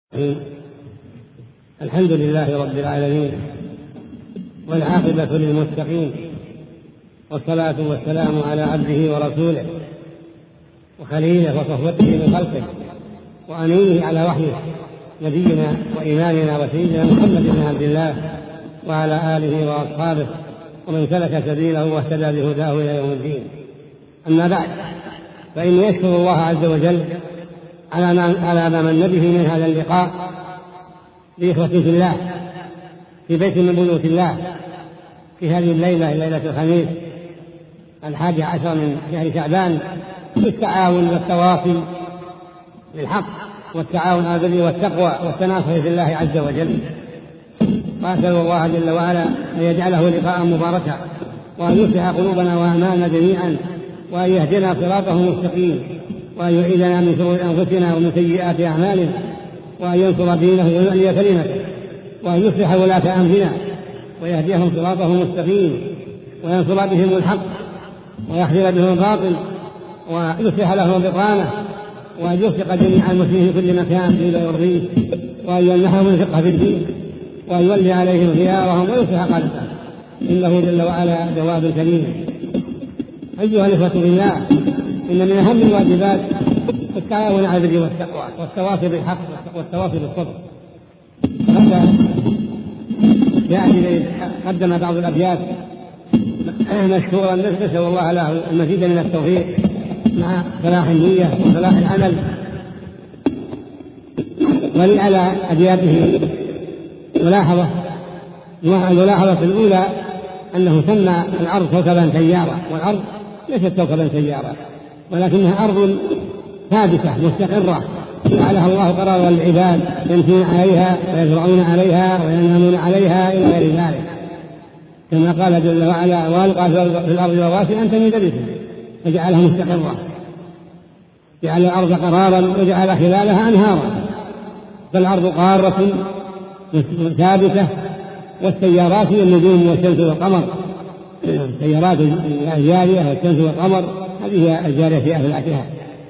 الحمد لله رب العالمين، والعاقبة للمتقين، والصلاة والسلام على عبده ورسوله وخليله وصفوته من خلقه وأمينه على وحيه، نبينا وإمامنا وسيدنا محمد بن عبد الله وعلى آله وأصحابه ومن سلك سبيله واهتدى بهداه إلى يوم الدين. أما بعد، فإني أشكر الله عز وجل على ما من به من هذا اللقاء بإخوة في الله في بيت من بيوت الله في هذه الليلة، ليلة الخميس 11 من شهر شعبان، بالتعاون والتواصي للحق والتعاون على البر والتقوى والتناصح في الله عز وجل. وأسأل الله جل وعلا أن يجعله لقاء مباركا، وأن يصلح قلوبنا وأعمالنا جميعا، وأن يهدنا صراطه المستقيم، وأن يعيذنا من شرور أنفسنا ومن سيئات أعمالنا، وأن ينصر دينه ويعلي كلمته، وأن يصلح ولاة أمرنا ويهديهم صراطه المستقيم، وينصر بهم الحق ويحذر بهم الباطل، ويصلح لهم بطانه، وأن يوفق جميع المسلمين في كل مكان إلى يرضيه، وأن يمنحهم الفقه في الدين، وأن يولي عليهم خيارهم ويصلح قلبهم، إنه جل وعلا جواد كريم. أيها الإخوة في الله، إن من أهم الواجبات التعاون على البر والتقوى والتواصي بالحق والتواصي بالصبر. هذا يعني قدم بعض الأبيات مشكورا، نسأل الله له المزيد من التوفيق مع صلاح النية وصلاح العمل. ولي على أبياته الملاحظة الأولى أنه سمى الأرض كوكبا سيارة، والأرض ليست كوكبا سيارة، ولكنها أرض ثابتة مستقرة جعلها الله قرارا للعباد يمشون عليها ويزرعون عليها وينامون عليها إلى غير ذلك، كما قال جل وعلا: وألقى في الأرض رواسي أن تميد بكم فجعلها مستقرة. جعل الأرض قرارا وجعل خلالها أنهارا، فالأرض قارة ثابتة، والسيارات هي النجوم والشمس والقمر، السيارات الجارية والشمس والقمر هذه هي الجارية في أفلاكها.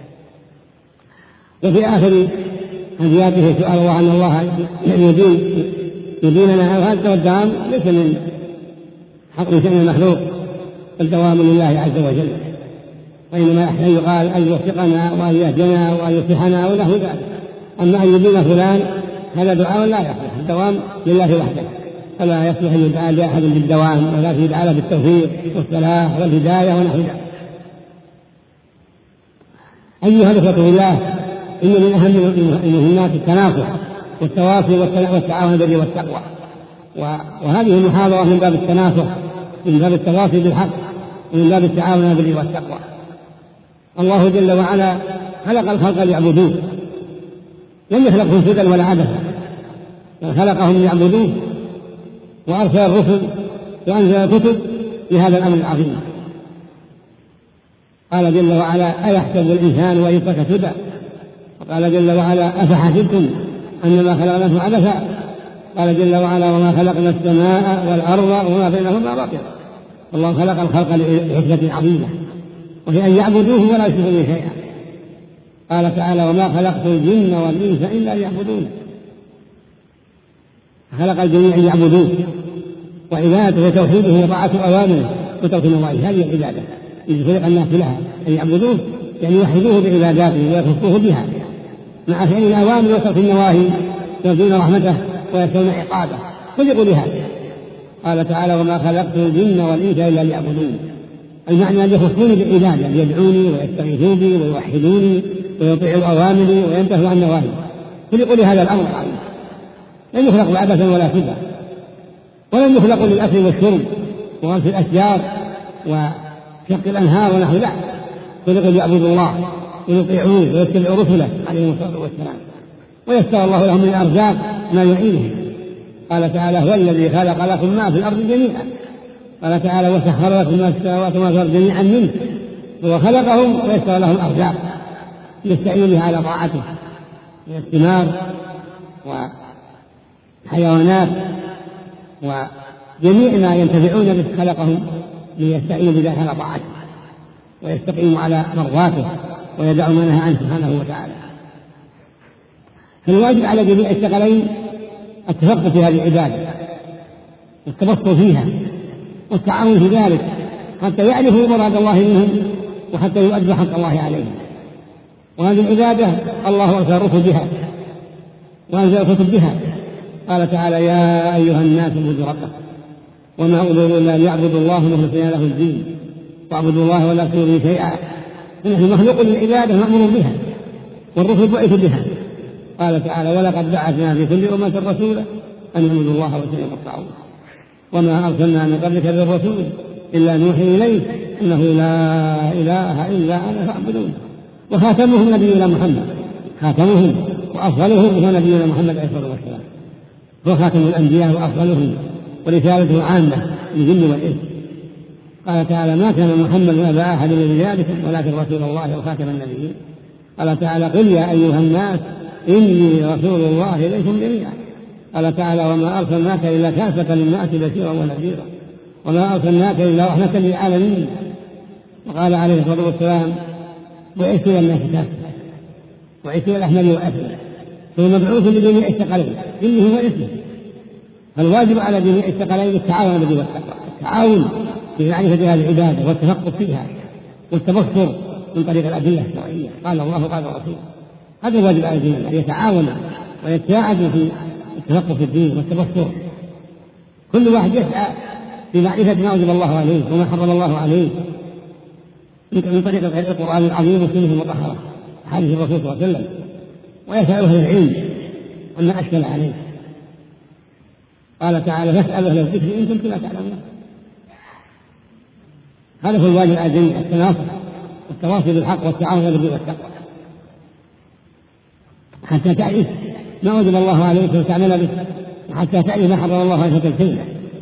وفي آخر أبياته سؤال الله أن الله يديننا، وهذا الدوام ليس من حق شأن المخلوق، الدوام لله عز وجل، وإنما يحتاج يقال أن يوفقنا وأن يهدنا وأن يصلحنا ونحو ذلك. أما أن يدين فلان هذا دعاء لا يصلح، الدوام لله وحده، فلا يصلح أن يدعى لأحد بالدوام، ولكن يدعى له بالتوفيق والصلاح والهداية ونحو ذلك. أيها الإخوة في الله، إن من أهم المهمات التناصح والتواصي والتعاون على البر والتقوى، وهذه المحاضرة من باب التناصح، من باب التواصي بالحق، ومن باب التعاون على البر والتقوى. الله جل وعلا خلق الخلق ليعبدوه، لم يخلقهم سدى ولا عبثا، بل خلقهم ليعبدوه، وأرسل الرسل وأنزل الكتب لهذا الأمر العظيم. قال جل وعلا: أيحسب الإنسان وإن يترك سدى؟ وقال جل وعلا: أفحسبتم أنما خلقناكم عبثا؟ قال جل وعلا: وما خلقنا السماء والأرض وما بينهما باطلا. الله خلق الخلق لحكمة عظيمة، وهي أن يعبدوه ولا يشركوا به شيئا. قال تعالى: وما خلقت الجن والإنس إلا ليعبدون. خلق الجميع ليعبدوه، وعبادته توحيده وطاعة أوامره وترك نواهيه، هذه العبادة التي خلق الناس لها، أن يعبدوه يعني يوحدوه بعباداته ويخصوه بها، مع فعل الأوامر وترك النواهي، يرجون رحمته ويخشون عقابه، خلقوا لهذا. قال تعالى: وما خلقت الجن والإنس إلا ليعبدون. المعنى أن يخصوني بالعبادة، ليدعوني ويستغيثوا بي ويوحدوني ويطيعوا أوامري وينتهوا عن نواهي، خلقوا لهذا الأمر العظيم. لم يخلقوا عبثا ولا سدى، ولم يخلقوا للأكل والشرب وغرس الأشجار وشق الأنهار ونحو ذلك، خلقوا ليعبدوا الله ويطيعوه ويتبعوا رسله عليهم الصلاة والسلام، ويسر الله لهم من الأرزاق ما يعينهم. قال تعالى: هو الذي خلق لكم ما في الأرض جميعا. قال تعالى: وسخر لكم ما في السماوات وما في الأرض جميعا منه. هو خلقهم ويسر لهم الأرزاق يستعين بها على طاعته من الثمار وحيوانات وجميع ما ينتفعون به، خلقهم ليستعينوا بالله على طاعته ويستقيموا على مرضاته ويدعوا ما نهى عنه سبحانه وتعالى. فالواجب على جميع الثقلين التفقه في هذه العبادة والتبصر فيها والتعاون في ذلك حتى يعرفوا مراد الله منهم وحتى يؤدوا حق الله عليهم. وهذه العبادة الله أرسل الرسل بها وأنزل الكتب بها. قال تعالى: يا أيها الناس اعبدوا ربكم وما أمروا إلا ليعبدوا الله مخلصين له الدين واعبدوا الله ولا تشركوا به شيئا. نحن مخلوق للعبادة مأمور بها والرسل بعثوا بها. قال تعالى: ولقد بعثنا في كل أمة رسولا أن اعبدوا الله واجتنبوا الطاغوت وما أرسلنا من قبلك من رسول إلا نوحي إليه أنه لا إله إلا أنا فاعبدون. وخاتمهم نبينا محمد، خاتمهم وأفضلهم هو نبينا محمد عليه الصلاة والسلام، هو خاتم الأنبياء وأفضلهم ورسالته عامة للجن والإنس. قال تعالى: ما كان محمد أبا أحد من رجالكم ولكن رسول الله وخاتم النبيين. قال تعالى: قل يا أيها الناس إني رسول الله إليكم جميعا. قال تعالى: وما أرسلناك إلا كافة للناس بشيرا ونذيرا وما أرسلناك إلا رحمة للعالمين. وقال عليه الصلاة والسلام: بعثت إلى الناس كافة وعثت إلى الأحمر والأسود ثم مبعوث لجميع الثقلين إنه هو اسمه. فالواجب على جميع الثقلين التعاون بالبر والتقوى، التعاون في معرفة هذه العبادة والتفقه فيها والتبصر من طريق الأدلة الشرعية. قال الله وقال الرسول. هذا الواجب على الجميع، أن يتعاون ويتساعد في التفقه في الدين والتبصر. كل واحد يسعى في معرفة ما وجب الله عليه وما حرم الله عليه من طريق القرآن العظيم والسنة المطهرة حديث الرسول صلى الله عليه وسلم، ويسأل أهل العلم عما أشكل عليه. قال تعالى: فاسألوا أهل الذكر إن كنتم لا تعلمون. هذا هو الواجب على الجميع، التناصر والتواصي بالحق والتعاون على البر والتقوى حتى تعرف ما وجب الله عليك وتعمل به، وحتى تعرف ما حرم الله عليك وتجتنبه.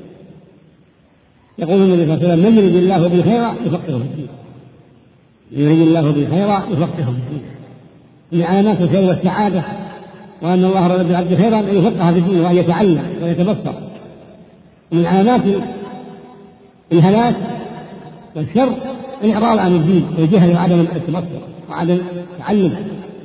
يقول النبي صلى الله عليه وسلم: من يريد الله بالخير يفقهه في الدين. يريد الله بالخير يفقهه في الدين. من علامات الخير والسعادة وأن الله رد بالعبد خيرا أن يفقه في الدين وأن يتعلم ويتبصر. ومن علامات الهلاك والشر الإعراض عن الدين والجهل وعدم التبصر وعدم التعلم.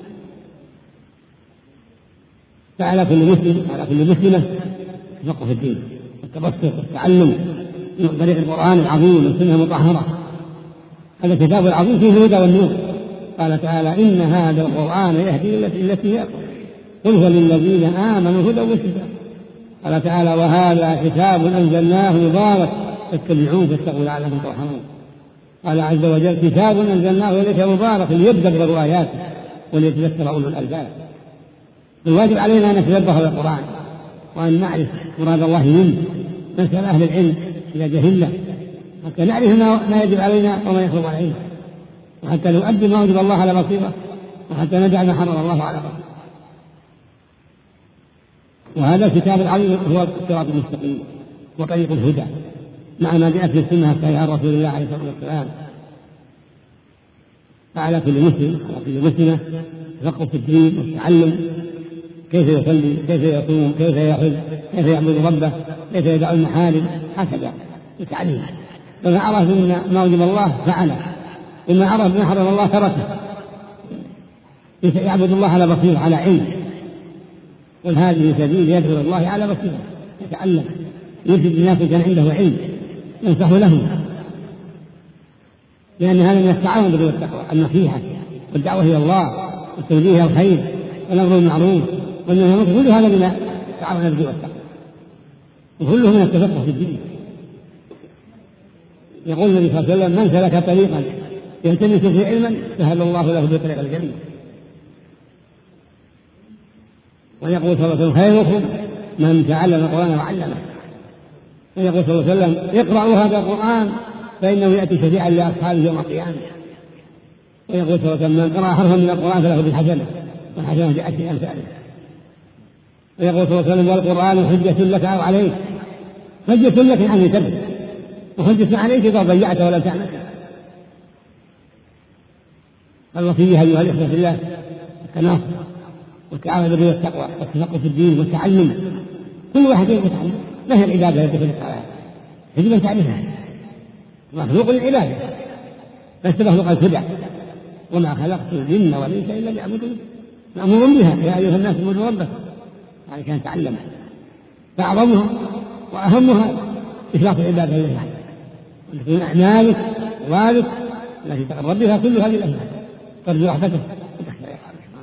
فعلى كل مسلم وعلى كل مسلمة يفقه في الدين والتبصر والتعلم من طريق القرآن العظيم والسنة المطهرة. هذا الكتاب العظيم فيه الهدى والنور. قال تعالى: إن هذا القرآن يهدي التي هي أقوم قل هو للذين آمنوا هدى وشفاء. قال تعالى: وهذا كتاب أنزلناه مبارك فاتبعوه فاتقوا لعلكم ترحمون. قال عز وجل: كتاب أنزلناه إليك مبارك ليدبروا آياته وليتذكر أولو الألباب. الواجب علينا أن نتدبر هذا القرآن وأن نعرف مراد الله منه، نسأل أهل العلم إذا جهلنا حتى نعرف ما يجب علينا وما يحرم علينا، وحتى نؤدي ما وجب الله على بصيرة، وحتى ندع ما حرم الله على بصيرة. وهذا الكتاب العظيم هو الصراط المستقيم وطريق الهدى مع ما جاءت في السنة الصحيحة عن رسول الله عليه الصلاة والسلام. فعلى كل مسلم وعلى كل مسلمة يفقه في الدين والتعلم، كيف يصلي، كيف يصوم، كيف يحج، كيف يعبد ربه، كيف يدع المحارم، هكذا التعليم. فما عرف ما وجب الله فعله، وما عرف ما حرم الله تركه. يعبد الله على بصيرة على علم. قل هذه سبيل يدعو الله على بصيرة، يتعلم يرشد الناس كان عنده علم ينصح لهم، لأن هذا من التعاون بالبر والتقوى، النصيحة والدعوة إلى الله والتوجيه إلى الخير والأمر بالمعروف والنهي عن المنكر، كل هذا من التعاون بالبر والتقوى وكله من التفقه في الدين. يقول النبي صلى الله عليه وسلم: من سلك طريقا يلتمس فيه علما سهل الله له بطريق الجنة. ويقول صلى الله عليه وسلم: خيركم من تعلم القرآن وعلمه. ويقول صلى الله عليه وسلم: اقرأوا هذا القرآن فإنه يأتي شفيعا لأصحابه يوم القيامة. ويقول صلى الله عليه وسلم: من قرأ حرفا من القرآن فله بالحسنة والحسنة جاءت في أمثاله. ويقول صلى الله عليه وسلم: والقرآن حجة لك أو عليك. حجة لك يعني تبت، وحجة عليك إذا ضيعت ولا تعمل. الوصية أيها الإخوة في الله التناصر والتعاون بالبر والتقوى والتفقه في الدين والتعلم. كل واحد يتعلم ما هي العبادة التي تخلق عليها، يجب أن تعرفها. مخلوق للعبادة لست مخلوق الخدع، وما خلقت الجن والإنس إلا ليعبدون. مأمور بها يا أيها الناس اعبدوا ربكم، يعني كان تعلمها. فأعظمها وأهمها إخلاص العبادة لله، وتكون أعمالك ووالك التي تقرب بها كل هذه الأشياء ترجو رحمته وتخشى عقابه.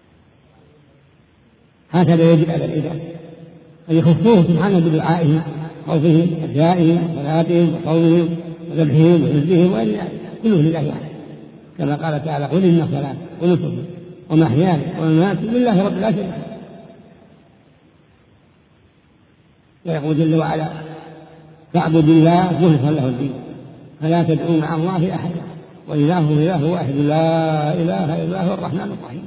هكذا يجب على العباد أن يخصوه سبحانه بدعائهم، خوفهم، رجائهم، صلاتهم، وصومهم، وذبحهم، وحزبهم، وإلا كله لله وحده، كما قال تعالى: قل إن صلاة ونسكي ومحياي ومماتي لله رب لا شريك له. ويقول جل وعلا: فاعبد الله مخلصا له الدين فلا تدعوا مع الله أحدا وإلهه إله واحد لا إله إلا هو الرحمن الرحيم.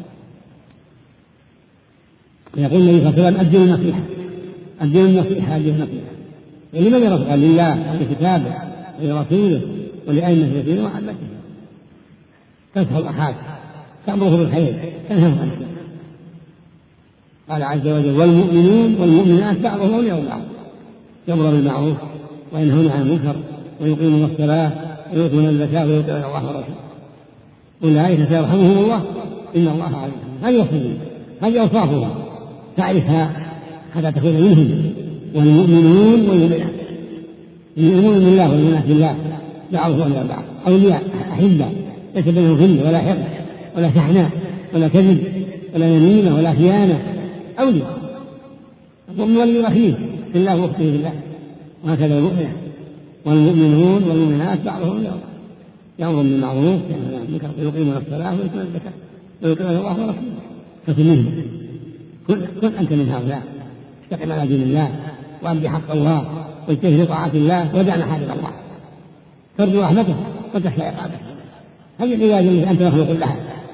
ويقول النبي صلى الله عليه وسلم: أدوا النصيحة أدوا النصيحة أدوا النصيحة. ولمن يرفع؟ لله ولكتابه ولرسوله ولأئمة الدين وعامته. تنصح الأخاك، تأمره بالخير، تنهاه عن الشر. قال عز وجل: والمؤمنون والمؤمنات بعضهم أولياء بعض يأمرون بالمعروف وينهون عن المنكر ويقيمون الصلاة ويؤتون الزكاة ويطيعون الله ورسوله أولئك سيرحمهم الله إن الله عليم. هذه وصفهم، هذه أوصافهم، تعرفها حتى تكون منهم. والمؤمنون والمؤمنات، المؤمنون بالله والمؤمنات بالله بعضهم أولياء بعض، أولياء أحبة، ليس بينهم غل ولا حقد ولا شحناء ولا كذب ولا يمينة ولا خيانة، أولياء. المؤمن ولي أخيه في الله وأخته في الله، وهكذا المؤمنة. والمؤمنون والمؤمنات بعضهم أولياء بعض يأمرون بالمعروف وينهون عن المنكر ويقيمون الصلاة ويؤتون الزكاة ويطيعون الله ورسوله. فكن منهم، كن أنت من هؤلاء، استقم على دين الله وأمضي حق الله واجتهد لطاعة الله ودع محارم الله، ترجو رحمته وتخشى عقابه. هذه العبادة التي أنت مخلوق لها.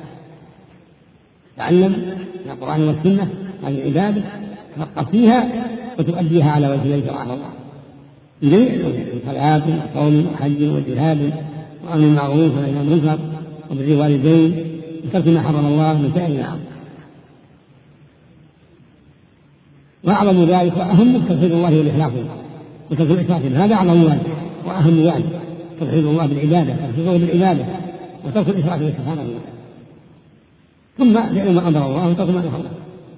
تعلم من القرآن والسنة هذه العبادة، تفقه فيها وتؤديها على وجه الله شرعه الله من جميع من صلاة وصوم وحج وجهاد وأمر بالمعروف ونهي عن المنكر وبر الوالدين وترك ما حرم الله من سائر الأمر. وأعظم ذلك وأهم توحيد الله والإخلاص وترك الإشراك، هذا أعظم واجب وأهم واجب، توحيد الله بالعبادة، توحيده بالعبادة وترك الإشراك به سبحانه وتعالى، ثم فعل ما أمر الله وترك ما نهى الله.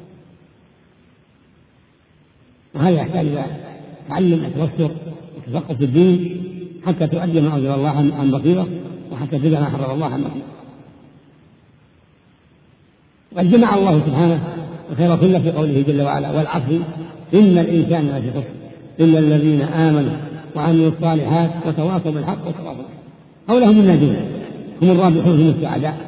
وهذا يحتاج إلى تعلم وتوسر وتفقه في الدين حتى تؤدي ما أنزل الله عن بصيرة وحتى تدع ما حرم الله عن بصيرة. وقد جمع الله سبحانه الخير كله في قوله جل وعلا: والعصر إن الإنسان لفي خسر إلا الذين آمنوا وعملوا الصالحات وتواصوا بالحق وتواصوا بالحق. هؤلاء هم الناجون، هم الرابحون، هم السعداء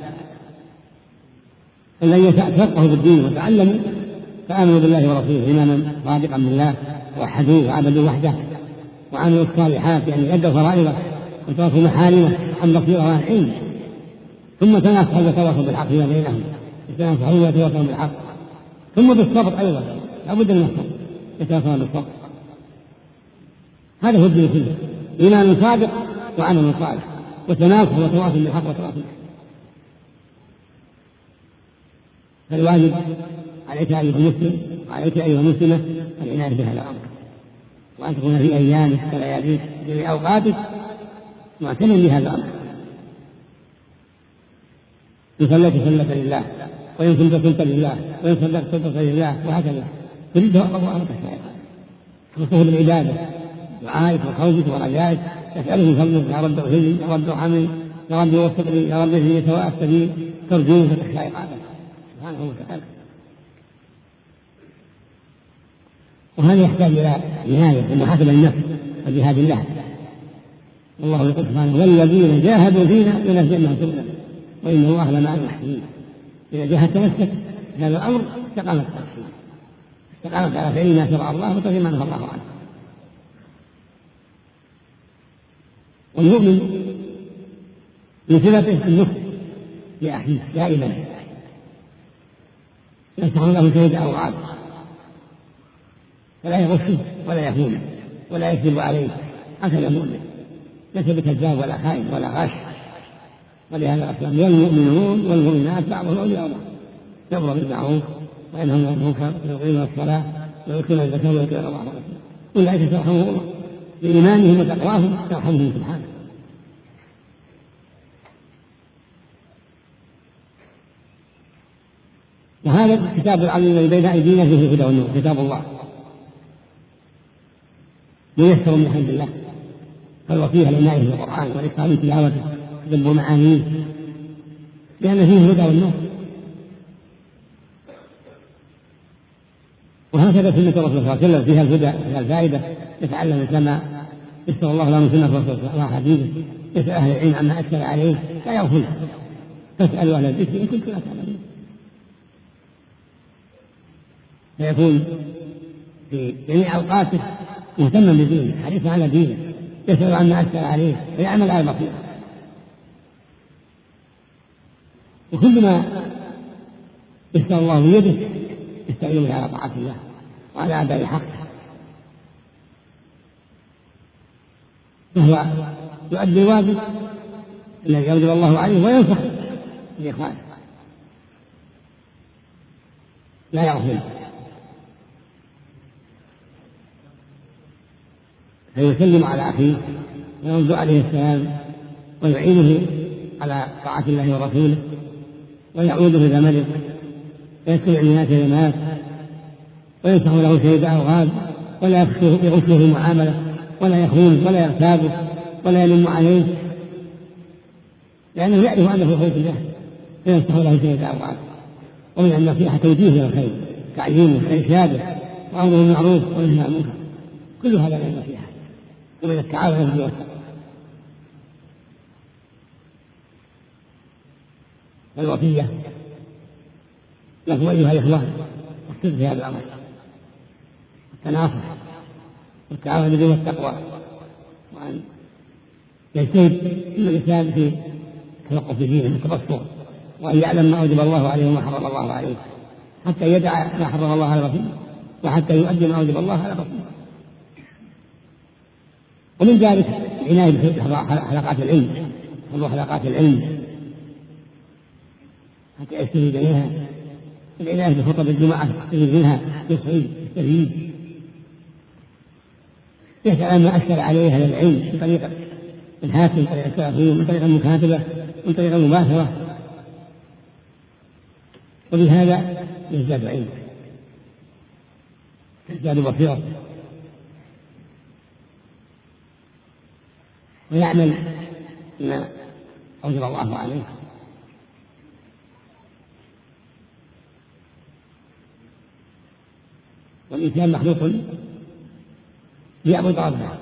الذين يتفقهوا بالدين وتعلموا فآمنوا بالله ورسوله إيمانا صادقا بالله ووحدوه وعبدوا وحده وعملوا الصالحات، يعني أدوا فرائضه وتواصوا محارمه عن بصيرة وعن علم، ثم تناصحوا وتواصوا بالحق فيما بينهم، يتناصحون ويتواصون بالحق، ثم بالصبر أيضا، لابد من الصبر، يتواصون بالصبر. هذا هو الدين كله، إيمان صادق وعمل صالح وتناصح وتواصل بالحق وتواصل بالحق. فالواجب عليك أيها المسلم وعليك أيها المسلمة العناية بهذا الأمر، وأن تكون في أيامك ولياليك في أوقاتك معتنٍ بهذا الأمر. إن صليت صليت لله، وإن كنت كنت لله، وإن صدقت صدقت لله، وهكذا تريده الله عنك الشيء. خصوصا بالعبادة، دعائك وخوفك ورجائك، تسأله من فضلك: يا رب اغفر لي، يا رب ارحمني، يا رب وفق لي، يا رب اهدني سواء السبيل، ترجوه فتخشى عقابه سبحانه وتعالى. وهذا يحتاج إلى عناية ومحاسبة النفس وجهاد الله. والله يقول سبحانه: والذين جاهدوا فينا لنهدينهم سبلنا وإن الله لمع المحسنين. إذا جاهدت نفسك في هذا الأمر استقامت على فعل ما شرع الله وترك ما نهى الله عنه. والمؤمن من صفته النصح لأخيه دائما، ينصح له شهد أوقات، فلا يغشه ولا يخونه ولا يكذب عليه. هكذا المؤمن ليس بكذاب ولا خائن ولا غش. ولهذا الأسلام: والمؤمنون والمؤمنات بعضهم أولياء بعض يأمرون بالمعروف وينهون عن المنكر ويقيمون الصلاة ويؤتون الزكاة ويطيعون الله ورسوله أولئك سيرحمهم الله بإيمانهم وتقواهم يرحمهم سبحانه. وهذا الكتاب العظيم الذي بين أيدينا فيه الهدى والنور، كتاب الله ميسر من عند الله، فالوصية للنائم في القرآن والإكرام تلاوته تدبر معانيه، لأن فيه الهدى والنور. وهكذا سنة الرسول صلى الله عليه وسلم فيها الهدى، فيها الفائدة، يتعلم كما يسر الله له من سنة الرسول صلى الله عليه وسلم. يسأل أهل العلم عما أشكل عليه لا يغفل، فاسألوا أهل الذكر إن كنتم لا تعلمون. فيكون في جميع أوقاته مهتما بدينه، حريصا على دينه، يسأل عما أشكل عليه ويعمل على البصيرة. وكل ما يسأل الله بيده يستعين به على طاعة الله وعلى أداء حقه، فهو يؤدي الواجب الذي أوجب الله عليه وينصح لإخوانه، لا يغفل، فيسلم على أخيه ويرد عليه السلام ويعينه على طاعة الله ورسوله، ويعوده إذا مرض، ويستمع للناس إذا مات، وينصح له شيء أو غاب، ولا يغشه في المعاملة، ولا يخون ولا يغتابه ولا يلم عليه، لأنه يعرف أنه في خير الله، فينصح له شيء أو غاب. ومن النصيحة توجيه إلى الخير، تعليمه وإرشاده وأمره بالمعروف ونهيه عن المنكر، كل هذا من النصيحة ومن التعاون على البر والتقوى. والوصية لكم أيها الإخوان الصدق في هذا الأمر، التناصح والتعاون على البر والتقوى، وأن يجتهد كل الإنسان في تفقه في دينه والتبصر، وأن يعلم ما أوجب الله عليه وما حرم الله عليه، حتى يدع ما حرم الله على رسوله، وحتى يؤدي ما أوجب الله على رسوله. ومن ذلك العناية بحلقات العلم، حلقات العلم حتى يستفيد منها، العناية بخطب الجمعة يستفيد منها، يستفيد يسأل ما أشكل عليه أهل العلم من طريق الهاتف، من طريق التلفون، من طريق المكاتبة، من طريق المباشرة، وبهذا يزداد علم، يزداد بصيرة، ويعمل ما أوجب الله عليه. والإنسان مخلوق يعبد ربه،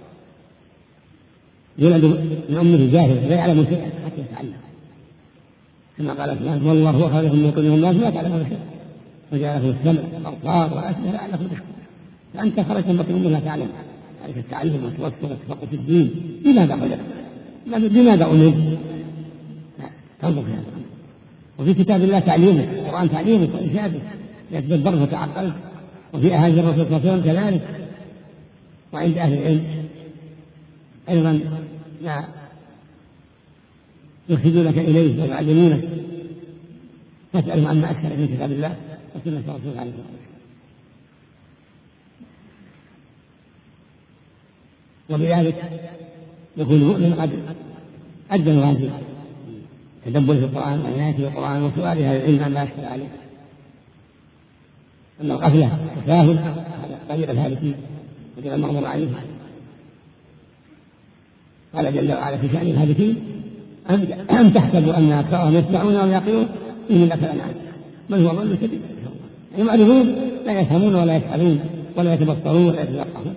يولد من أمه جاهل لا يعلم شيئا حتى يتعلم، كما قال فلان والله هو خالق من كل الناس لا تعلمون شيئا وجعل لكم السمع والأبصار والأفئدة لعلكم تشكرون. فأنت خرجت من بطن أمه لا تعلم، عليك التعلم والتوسل والتفقه في الدين. لماذا خلقت؟ لماذا أمرت؟ تنظر في هذا. وفي كتاب الله تعليمك، القرآن تعليمك وإرشادك يتدبر وتعقل، وفي أحاديث الرسول صلى الله عليه وسلم كذلك. وعند أهل العلم أيضا ما يرشدونك إليه ويعلمونك، فاسألهم عما أشكل في كتاب الله وسنة الرسول عليه الصلاة والسلام. وبذلك يكون المؤمن قد أدى الواجب، تدبر في القرآن وعنايته في القرآن وسؤال أهل العلم عما أشكل عليه. أما الغفلة والتساهل هذا قليل الهالكين وجل المغضوب عليهم. قال جل وعلا في شأن الهالكين أم تحسبوا أن أكثرهم يسمعون أو يعقلون إن لك الأنعام بل هو ضل سبيل، يعني معرفون لا يفهمون ولا يفعلون ولا يتبصرون ولا يتفقهون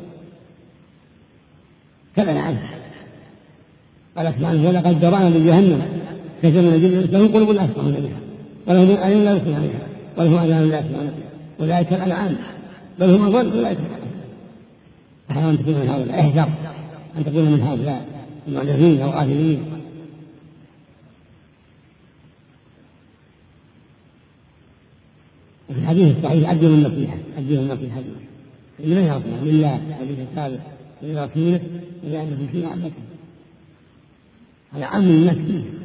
كالأنعام. قال سبحانه ولقد ذرأنا لجهنم كثير من الجن لهم قلوب لا يفقهون بها ولهم أعين لا يبصرون بها ولهم آذان لا يسمعون بها أولئك الأنعام بل هم أضل أولئك أحيانا أن تكون من هؤلاء، احذر أن تكون من هؤلاء المعجزين أو غافلين. وفي الحديث الصحيح أدوا النصيحة لمن يرضى لله حديث ثابت ولرسوله ولأنه في عامته، هذا عام الناس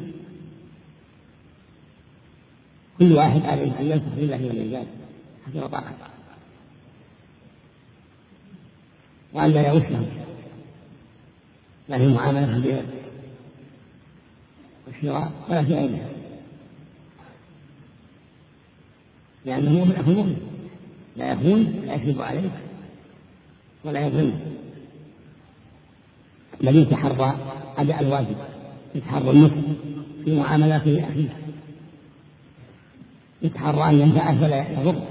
كل واحد عليه أن ينصح لله والعباد حسب طاعته، وأن لا يغشهم لا في معاملة البيع والشراء ولا في غيرها. لأنه مؤمن أخو مؤمن، لا يخون لا يكذب عليك ولا يظلم، بل يتحرى أداء الواجب، يتحرى النصح في معاملاته أخيه، يتحرى أن ينفعه فلا يضره،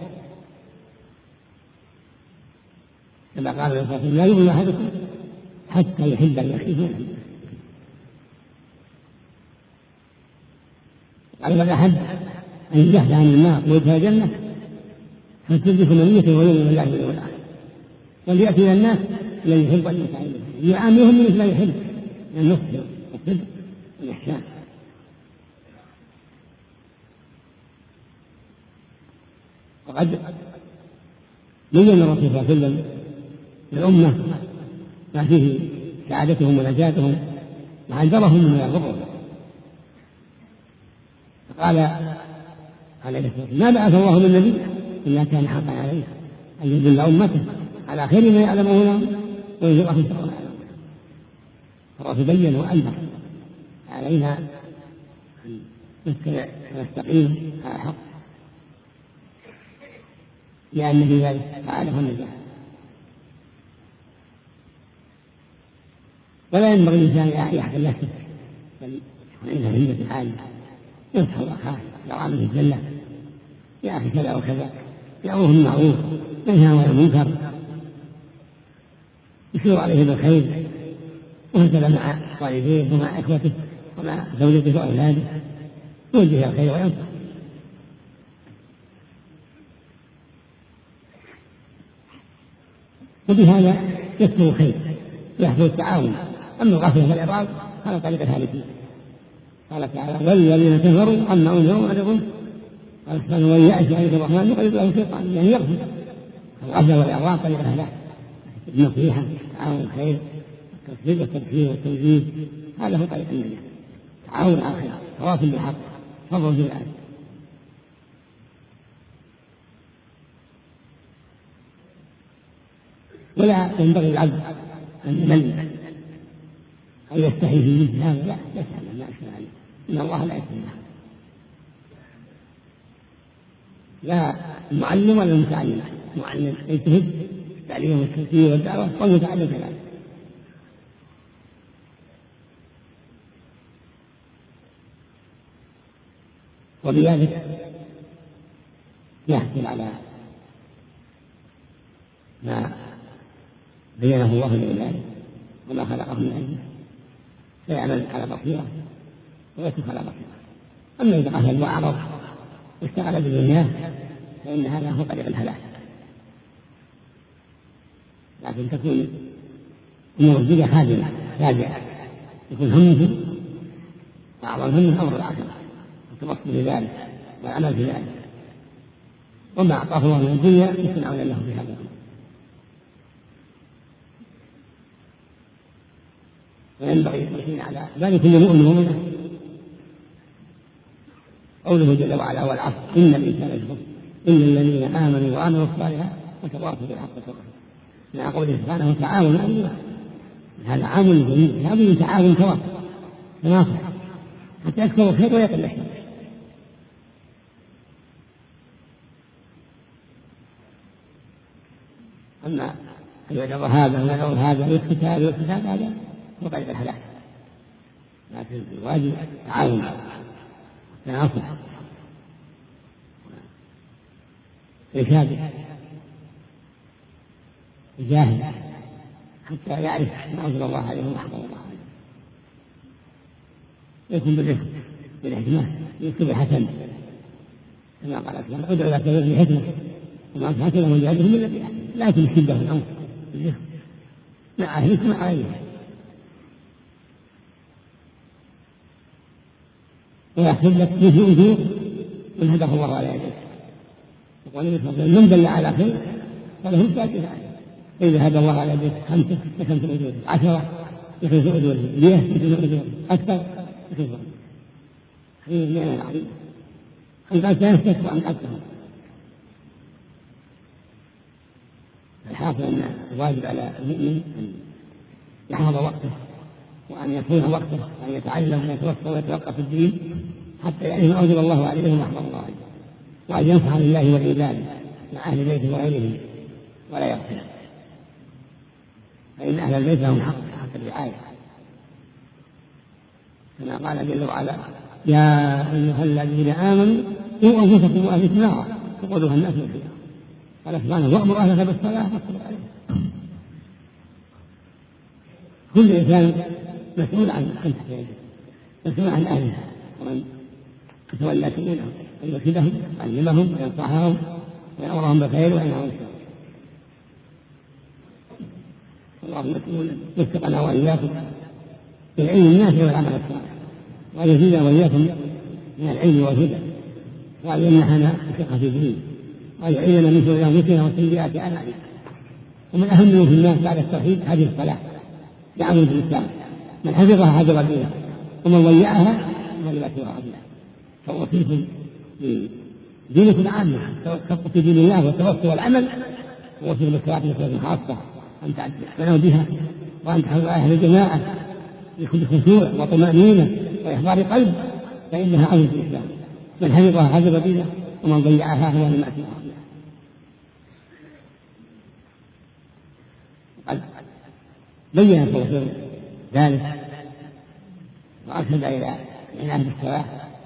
كما قال الرسول صلى الله عليه وسلم: لا يؤمن أحدكم حتى يحب لأخيه ما يحب. قال: من أحب أن يزحزح عن النار ويدخل الجنة فلتدرك منيته ويؤمن بالله واليوم الآخر، وليأتي إلى الناس الذي يحب أن يساعده، يعاملهم مثل ما يحب من النصح والصدق والإحسان. وقد بين الرسول صلى الله عليه وسلم للأمة ما فيه سعادتهم ونجاتهم وحذرهم مما يضرهم، فقال عليه الصلاة والسلام: ما بعث الله من نبي إلا كان حقا عليه أن يدل أمته على خير ما يعلمونه وينذرهم شر ما يعلمونه. الرسول بين وأنذر، علينا أن نستقيم على الحق، لأن في ذلك سعادة النجاة. ولا ينبغي الإنسان يحزن نفسه، بل عنده همة عالية ينصح أخاه لو عمل الجنة: يا أخي كذا وكذا، يأمره بالمعروف ينهى عن المنكر، يشير عليه بالخير، وهكذا مع والديه ومع إخوته ومع زوجته وأولاده، يوجه الخير وينصح. وبهذا يكثر الخير ويحصل التعاون. أما الغفلة والإعراض على طريق الهالكين. قال تعالى: والذين كفروا عما أنذروا معرضون. قال سبحانه: ومن يأت آية الرحمن يقلب له الشيطان، يعني يغفل. الغفلة والإعراض طريق الهلاك. النصيحة، تعاون الخير، التصديق والتبشير والتوجيه، هذا هو طريق النجاة. تعاون على الخير، تواصل بالحق، فضل في الآية. ولا ينبغي العبد أن يمل أو يستحي في مثل هذا، لا يسأل ما أشبه عليه، إن الله لا يسأل، لا المعلم ولا المتعلم. المعلم يجتهد في التعليم والتفسير والدعوة، والمتعلم كذلك. وبذلك يحصل على ما بينه الله لعباده وما خلقه من أجله، فيعمل على بصيرة ويترك على بصيرة. أما إذا غفل وأعرض واشتغل بدنياه فإن هذا هو طريق الهلاك. لكن تكون أمور الدنيا خادمة راجعة، يكون همه أعظم همه أمر الآخرة، والتبصر بذلك والعمل في ذلك، وما أعطاه الله من الدنيا يصنعون له في هذا الأمر. وينبغي المسلمين على ذلك كل مؤمن مؤمنة. قوله جل وعلا: والعصر إن الإنسان لفي خسر إلا الذين آمنوا وعملوا الصالحات وتواصوا بالحق وتواصوا. مع قوله سبحانه: تعاونوا على البر، هذا عام للجميع، هذا تعاون تواصل تناصح حتى يكثر الخير ويقل الشر. أما أن يعرض هذا ويعرض هذا والكتاب هذا هو طريق الهلاك. لكن الواجب تعاون تناصح إرشاد الجاهل حتى يعرف ما أنزل الله عليه وما حرم الله عليه، يكون بالرفق بالحكمة، يكتب الحسن كما قال سبحانه: ادعو إلى سبيل الحكمة وما أنصحك له من جهلهم إلا بالحق، لكن الشدة في الأمر بالرفق مع أهلك مع غيرها. ويحسب لك به أجور من هداه الله على يديك. يقول من دل على خير فله الفاتحة عليه، فإذا هدى الله على يديك 5 لكم أجور، 10 يخلص أجوره، 100 يخلص أجوره، أكثر يخلص أجوره. هذه النعمة العظيمة. أن قد تنفس وأن قد تهم. الحاصل أن الواجب على المؤمن أن يحفظ وقته وأن يصون وقته وأن يتعلم ويتوصل ويتوقف في الدين حتى يعلم ما أوجب الله عليه وما حرم الله عليه. وأن ينفع لله والعباد مع أهل بيته وغيرهم ولا يغفر، فإن أهل البيت لهم حق الرعاية، كما قال جل وعلا: يا أيها الذين آمنوا قوا أنفسكم وأهلكم نارا وقودها الناس والحجارة. قال سبحانه: وأمر أهلك بالصلاة واصطبر عليها. كل إنسان مسؤول عن تحت، مسؤول عن أهلها، ومن يتولى شؤونهم أن يرشدهم ويعلمهم وينصحهم ويأمرهم بالخير وينهاهم عن الشر. اللهم وفقنا وإياكم بالعلم النافع والعمل الصالح، وأن يزيدنا وإياكم من العلم والهدى، وأن يمنحنا الفقه في الدين، وأن يعيذنا من شرور أنفسنا وسيئات أعمالنا. ومن أهمه في الناس بعد التوحيد هذه الصلاة دعم في الإسلام، من حفظها حفظ دينه، ومن ضيعها فلما سوى عدله. فوصيكم بدينكم عامة، التوسط في دين الله والتوسط والعمل، ووصيكم بالصلاة مثل خاصة أن تعتنوا بها، وأن تحفظوا أهل الجماعة بكل خشوع وطمأنينة وإحضار قلب، فإنها عون في الإسلام. من حفظها حفظ دينه، ومن ضيعها هو لما سوى عدله. قد بين التوفيق ذلك وأرشد إلى العناية بالصلاة،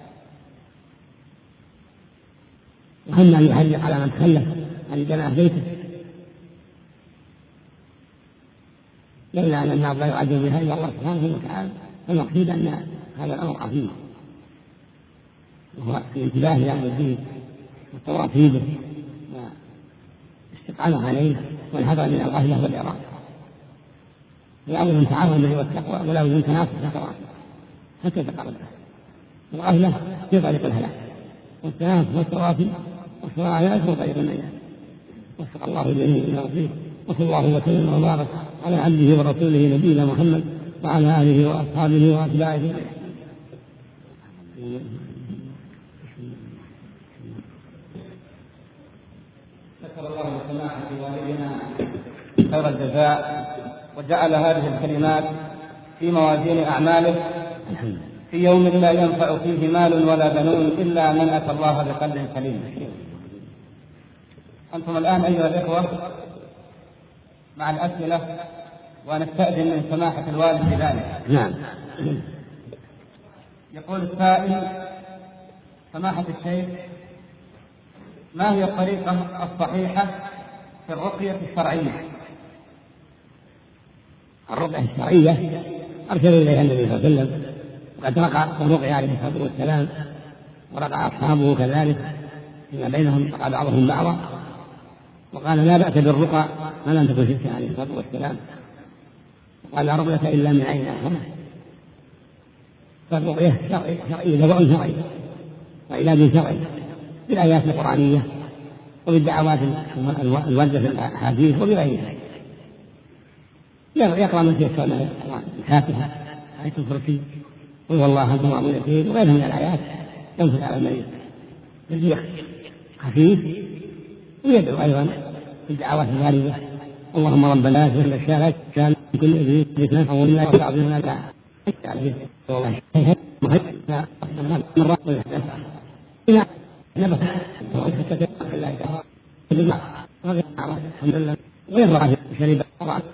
وهم أن يحرق على من تخلف عن جماعة بيته، لولا أن النار لا يعجل بها إلا الله سبحانه وتعالى. فالمقصود أن هذا الأمر عظيم، وهو الانتباه لأمر الدين والتواصي به والاستقامة عليه والحذر من الغفلة والإعراض. فلا بد من تعاون به والتقوى، ولا بد من تناصح حتى تقرب. الغفلة في طريق الهلاك، والتناصح والتواصي والصلاة على هو طريق النجاة. وفق الله الجميع إلى ربه، وصلى الله وسلم وبارك على عبده ورسوله نبينا محمد وعلى آله وأصحابه وأتباعه. شكر الله لسماحة والدنا خير الجزاء، وجعل هذه الكلمات في موازين أعماله في يوم لا ينفع فيه مال ولا بنون إلا من أتى الله بقلب سليم. أنتم الآن أيها الإخوة مع الأسئلة، ونستأذن من سماحة الوالد بذلك. نعم. يقول السائل: سماحة الشيخ، ما هي الطريقة الصحيحة في الرقية الشرعية؟ الرقية الشرعية أرشد إليها النبي صلى الله عليه وسلم، وقد رقى ورقي عليه الصلاة والسلام، ورقى أصحابه كذلك فيما بينهم، رقى بعضهم بعضا، وقال لا بأس بالرقى ما لم تكن شركا عليه الصلاة والسلام، وقال لا رقية إلا من عين آخر. فالرقية شرعية دواء شرعي وعلاج شرعي بالآيات القرآنية وبالدعوات الواردة في الأحاديث وبغيرها. يقرأ من تيسر من الفاتحة، آية الكرسي، قل هو الله أحد المعوذتين وغيرها من الآيات ينفذ على المريض بالريح خفيف. ويدعو أيضا في الدعوات الواردة: اللهم رب الناس وكل الشارع كان كل ذي ذكر أو لا يعظمنا لا عليه والله مهدنا من رب إلى نبت وأنت الله تعالى الحمد لله غير راجع شريب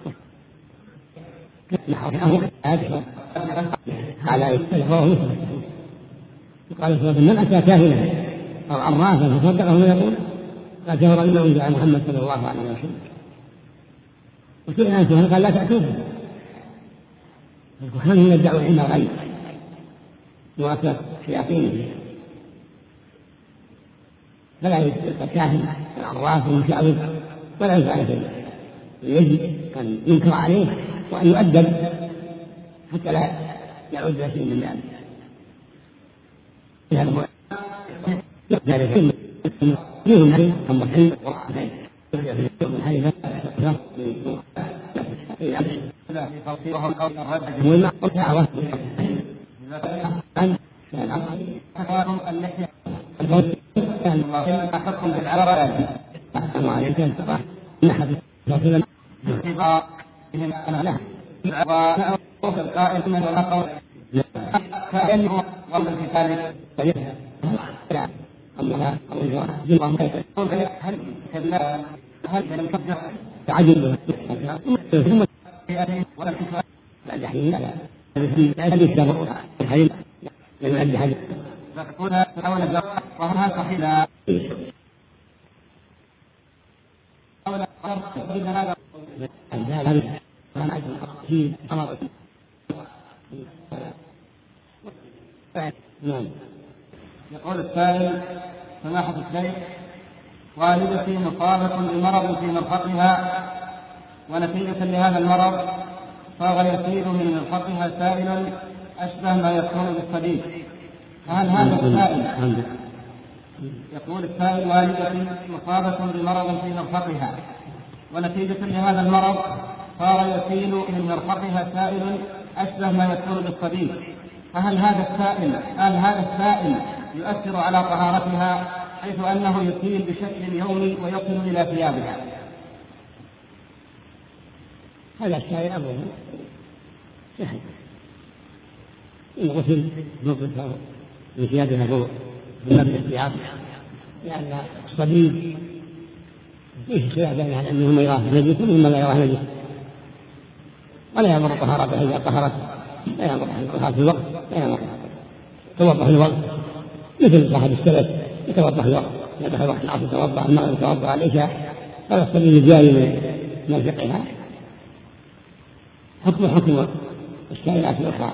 على التلفون. قال صلى من أتى كاهنا أو عرافا فصدقه ويقول قد جهر بما أنزل على محمد صلى الله عليه وسلم. وسئل عن سهل قال لا تأتوه. الكهان هم يدعوا علم الغيب وأكثر شياطينه، فلا يبقى كاهن العراف والمشعوذ ولا يفعل شيء. يجب أن ينكر عليه وأن يؤدب حتى لا يعود إلى شيء من ذلك. فيهم علم ثم الحلم والعافية من حيث في توصيلهم قول الرد وما دعوة عن اللحية حكم بالعرب وعليك أن ترى نحن نصل بهم أنا له وفي القائل من ولا قول كأنه قبل الكتاب أمها أو إجراء جمعة هل لم تبدأ تعجل ثم ولا تفعل بعد حين هذه السبب الحين لم يعد حاجة فتكون حول وهذا صحيح يقول السائل سماحة الشيخ والدتي مصابة بمرض في مرفقها ونتيجة لهذا المرض صار يسيل من مرفقها سائل أشبه ما يكون بالصديد فهل هذا السائل يقول السائل والدتي مصابة بمرض في مرفقها ونتيجة لهذا المرض صار يسيل من مرفقها سائل أشبه ما يكون بالصديد فهل هذا السائل يؤثر على طهارتها حيث أنه يسيل بشكل يومي ويصل إلى ثيابها؟ هذا السائل أمره سهل إن غسل نظفه من ثيابها فوق من باب الاحتياط لأن الصديد فيه خلاف بين أهل العلم مما يراه نجس ومما لا يراه نجس ولا يضر طهارته إذا طهرت لا يضر طهارة في الوقت لا يضر توضأ في الوقت مثل صاحب السلف يتوضأ في الوقت يدخل وقت العصر يتوضأ المغرب يتوضأ العشاء هذا الصديد الجاري من مرفقها حكم السائلات الأخرى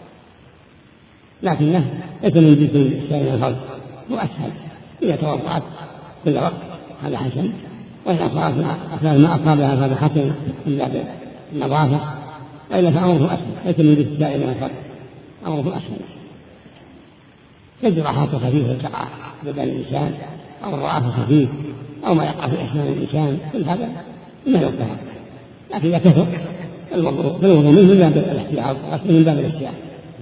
لكنه ليس من جنس السائل الفرد هو أسهل إذا توضأت كل وقت هذا حسن وإن أصابت ما أصابها فهذا حسن إلا بالنظافة وإلا فأمره أسهل ليس من جنس السائل الفرد أمره أسهل كالجراحات الخفيفة تقع بدن الإنسان أو الرعاف الخفيف أو ما يقع في أسنان الإنسان كل هذا ما يغتفر لكن إذا كثر فالوضوء منه من باب الاحتياط من باب الاحتياط.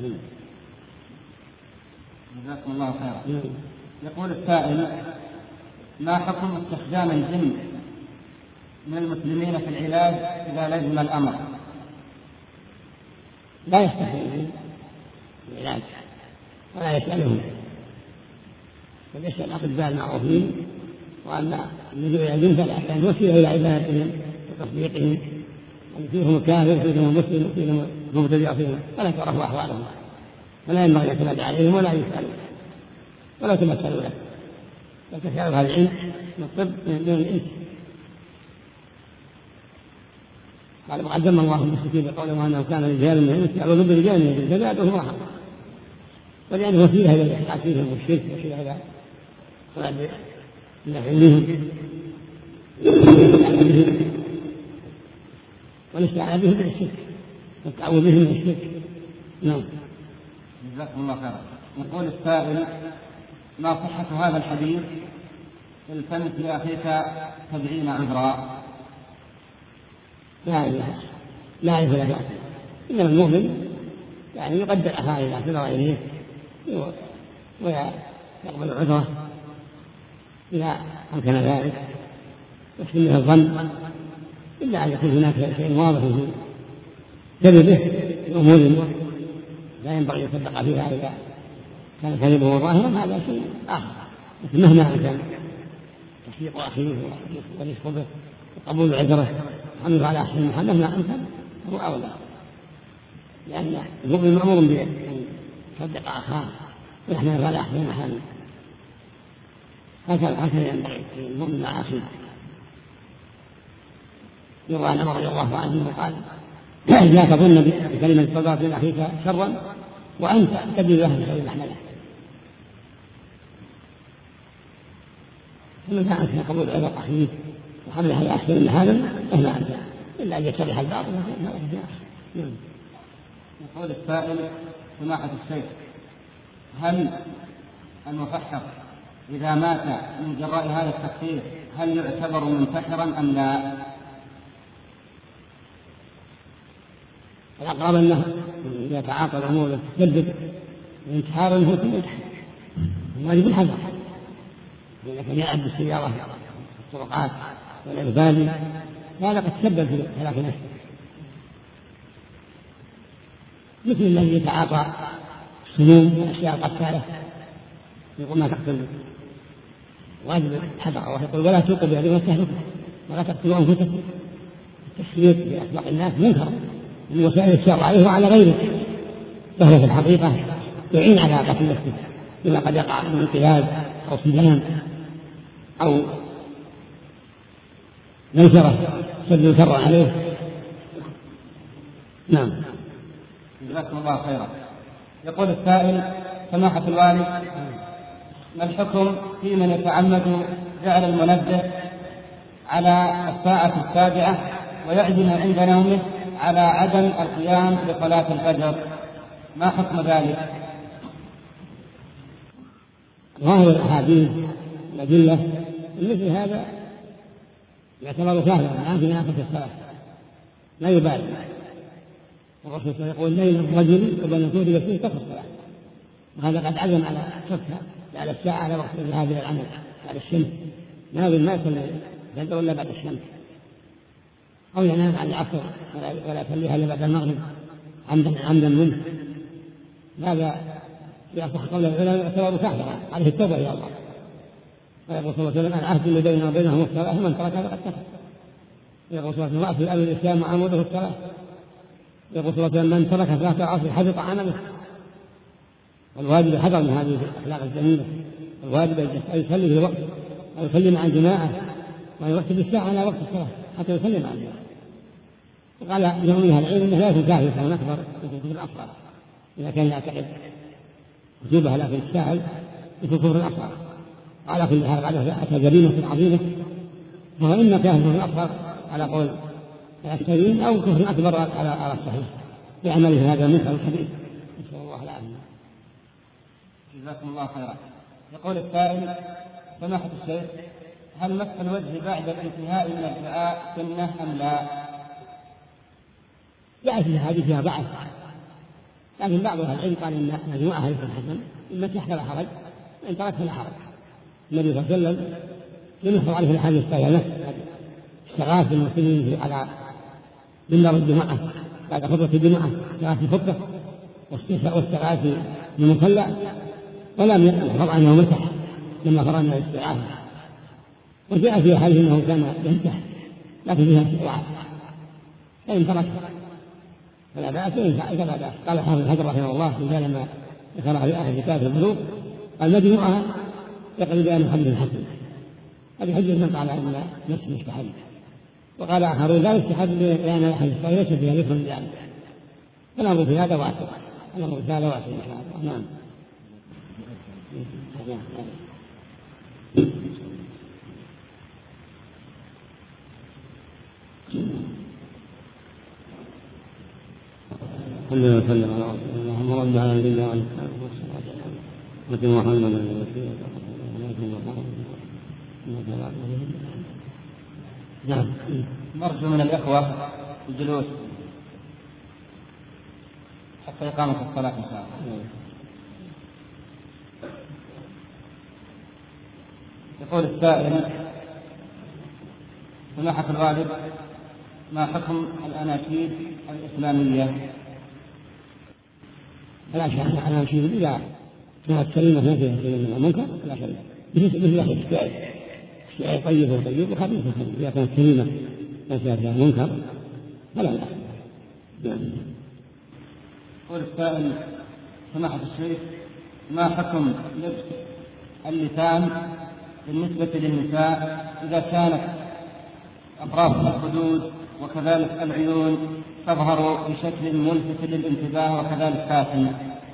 جزاكم الله خيرا. يقول السائل ما حكم استخدام الجن من المسلمين في العلاج إذا لزم الأمر؟ لا يستخدم الجن في العلاج ولا يسألهم بل يسأل الأطباء المعروفين وأن اللجوء إلى الجن فلا وسيلة إلى عبادتهم وتصديقهم أن فيهم كافر فيهم مسلم فيهم مبتدع فيهم فلا تعرف أحوالهم ولا ينبغي أن يعتمد عليهم ولا يسألوا ولا تمثلوا له بل تسألوا هذا العلم من الطب من دون الإنس. قال وقدم الله المشركين بقوله أنه كان رجال من الإنس يعبدون برجال من الإنس فزادهم رهقا ولأنه وسيلة إلى الإحساس فيهم والشرك وسيلة إلى طلب النفع منهم ونستعان بهم من الشرك والتعوذ بهم من الشرك. نعم. جزاكم الله خيرا. يقول السائل ما صحة هذا الحديث التمس لأخيك 70 عذرا؟ لا يعرف لا بأس إنما المؤمن يعني يقدر أخاه إذا اعتذر إليه ويقبل عذره إذا أمكن ذلك يحسن الظن إلا أن يكون هناك شيء واضح في كذبه في أمور لا ينبغي يصدق فيها إذا كان كذبه ظاهرا هذا شيء آخر لكن مهما أمكن تشفيق أخيه ورزق به وقبول عذره وحمله على أحسن محل مهما أمكن هو أولى لأن المؤمن مأمور بأن يصدق أخاه ويحمله على أحسن محل هكذا ينبغي المؤمن مع أخيه. يروى عن عمر رضي الله عنه قال لا تظن بكلمة صدقت من أخيك شرا وأنت تبذل له بخير محمله. فمن كان أمكن قبول عذر أخيه وحمله على أحسن المحارم فهما أنت إلا أن يتبع الباطل يقول السائل سماحة الشيخ هل المفحر إذا مات من جراء هذا التفحير هل يعتبر منتحرا أم لا؟ الأقرب أنه إذا تعاطى الأمور التي تسبب الانتحار أنه يكون منتحر واجب الحذر إذا كان يلعب بالسيارة في الطرقات والإغفال هذا قد تسبب في هلاك نفسه مثل الذي يتعاطى السموم والأشياء القتالة يقول ما تقتل واجب الحذر. الله يقول ولا تلقوا بأيديكم إلى التهلكة ولا تقتلوا أنفسكم. التشريك بأخلاق الناس منكر من وسائل الشر عليه وعلى غيره، فهو في الحقيقة يعين على قتل نفسه بما قد يقع من انقلاب أو صدام أو منكرة سد شر عليه. نعم. جزاكم الله خيرا. يقول السائل: سماحة الوالد، ما الحكم في من يتعمد جعل المنبه على 7:07 ويعزم عند نومه على عدم القيام لصلاة الفجر، ما حكم ذلك؟ ظاهر الأحاديث الأدلة مثل هذا يعتبر كافرا في نافذة الصلاة لا يبالي. والرسول يقول: ليل الرجل وبين طول يسير كفر الصلاة، وهذا قد عزم على تركها على الساعة على وقت الذهاب إلى العمل على الشمس، ما يصلي الفجر إلا بعد الشمس، أو ينام على العصر ولا يصليها إلا بعد المغرب عمدا منه. هذا في أصح قول العلماء يعتبر كافرا عليه التوبة إلى الله. ويقول صلى الله عليه وسلم: العهد اللي بيننا وبينهم الصلاة، من تركها فقد كفر. يقول صلى الله عليه وسلم: رأس الأمر الإسلام وعموده الصلاة. يقول صلى الله عليه وسلم: من ترك صلاة العصر حبط عمله. والواجب الحذر من هذه الأخلاق الجميلة. الواجب أن يصلي في الوقت أو يصلي مع الجماعة ويرتب الساعة على وقت الصلاة حتى يصلي مع الجماعة. وقال جمع من أهل العلم أنه لا يكون كافر فهو أكبر يكون كفر أصغر إذا كان يعتقد وجوبها، لكن الساهل يكون كفر أصغر. وعلى كل حال بعد أتى جريمة عظيمة، فهو إما كافر أصغر على قول السليم أو كفر أكبر على الصحيح بعمله هذا المنكر الكبير، نسأل الله العافية. جزاكم الله خيرا. يقول السائل: سماحة الشيخ، هل مسح الوجه بعد الانتهاء من الدعاء سنة أم لا؟ جاءت الحديث فيها ضعف، لكن بعض أهل العلم قال إن مجموعة يكون حسن، إما تحت لا حرج وإن ترك فلا حرج. النبي صلى الله عليه وسلم لم يحفظ عليه الحديث الصحيح استغاث بالمسلمين على منبر الجمعة بعد خطبة الجمعة، استغاث بالخطبة واستغاث بالمصلى، ولم يحفظ عنه مسح لما فرغ من الاستغاثة. وجاء في حديث أنه كان يمسح لكن فيها ضعف، فإن ترك فلا بأس وإن فعل فلا بأس. قال حافظ حجر رحمه الله لما ذكرها في آخر كتاب البلوغ قال: مجموعها يقضي بأن حديث حسن. هذه حجة من قال أن نفس مستحب، وقال آخرون لا يستحب لأن الحديث الصحيح ليس فيها ذكر ذلك. فالأمر في هذا واسع، الأمر في هذا واسع إن شاء الله. نعم. الحمد لله وسلم على رسول الله. اللهم رب على نبينا وعلى اله وصحبه محمد نعم. نرجو من الإخوة الجلوس حتى إقامة الصلاة إن شاء الله. يقول السائل: سماحة الوالد، ما حكم الأناشيد الإسلامية؟ الأناشيد إذا كانت سليمة ما فيها شيء من المنكر لا شيء، مثل الشعر طيب وطيب وخبيث إذا كانت سليمة ما فيها منكر فلا بأس. يقول السائل: سماحة الشيخ، ما حكم لبس اللسان بالنسبة للنساء إذا كانت أطراف الخدود وكذلك العيون تظهر بشكل ملفت للانتباه وكذلك فاتن؟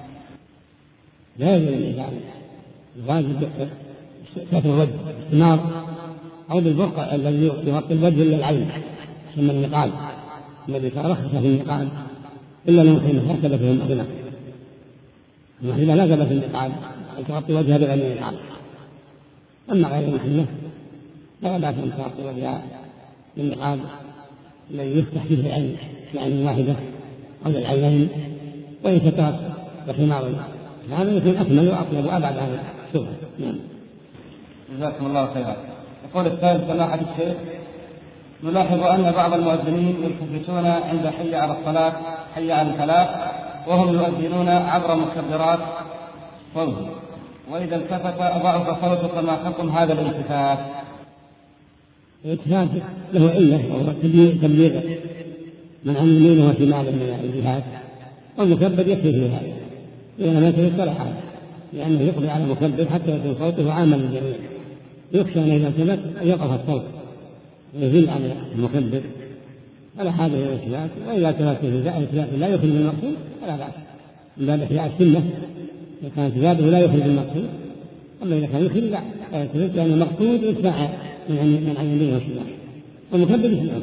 لا يجوز للإنسان الواجب ستر الوجه بالثمار أو بالبرقع الذي يغطي الوجه إلا العين ثم النقاب. الذي رخص في النقاب إلا لمحرمة لا تلبس المحرمة. المحرمة لا تلبس النقاب أن تغطي وجهها بغير النقاب. أما غير المحرمة لا بأس أن تغطي وجهها بالنقاب الذي يفتح فيه العين بعين واحدة أو للعينين، وإن سترت بخمار هذا يكون أكمل وأطيب وأبعد عن الشبهة. نعم. جزاكم الله خيرا. يقول السائل: سماحة الشيخ، نلاحظ أن بعض المؤذنين يلتفتون عند حي على الصلاة حي على الفلاح وهم يؤذنون عبر مكبرات صوت، وإذا التفت ضعف صوتك، ما حكم هذا الالتفات؟ الالتفات له علة، وهو تبليغ من عن يمينه وشماله من الجهات، والمكبر يكفي في هذا، لأن ما يلتفت فلا حاجة، لأنه يقضي على المكبر حتى يكون صوته عاما للجميع. يخشى أن إذا التفت أن يقف الصوت ويزل عن المكبر، فلا حاجة إلى الالتفات. وإذا التفت الالتفات لا يخرج من المقصود فلا بأس، من باب إحياء السنة. إذا كان التفاته لا يخرج من المقصود، أما إذا كان يخرج لا يلتفت، لأن المقصود يتبع من عن يمينه وشماله، والمكبر يسمعه.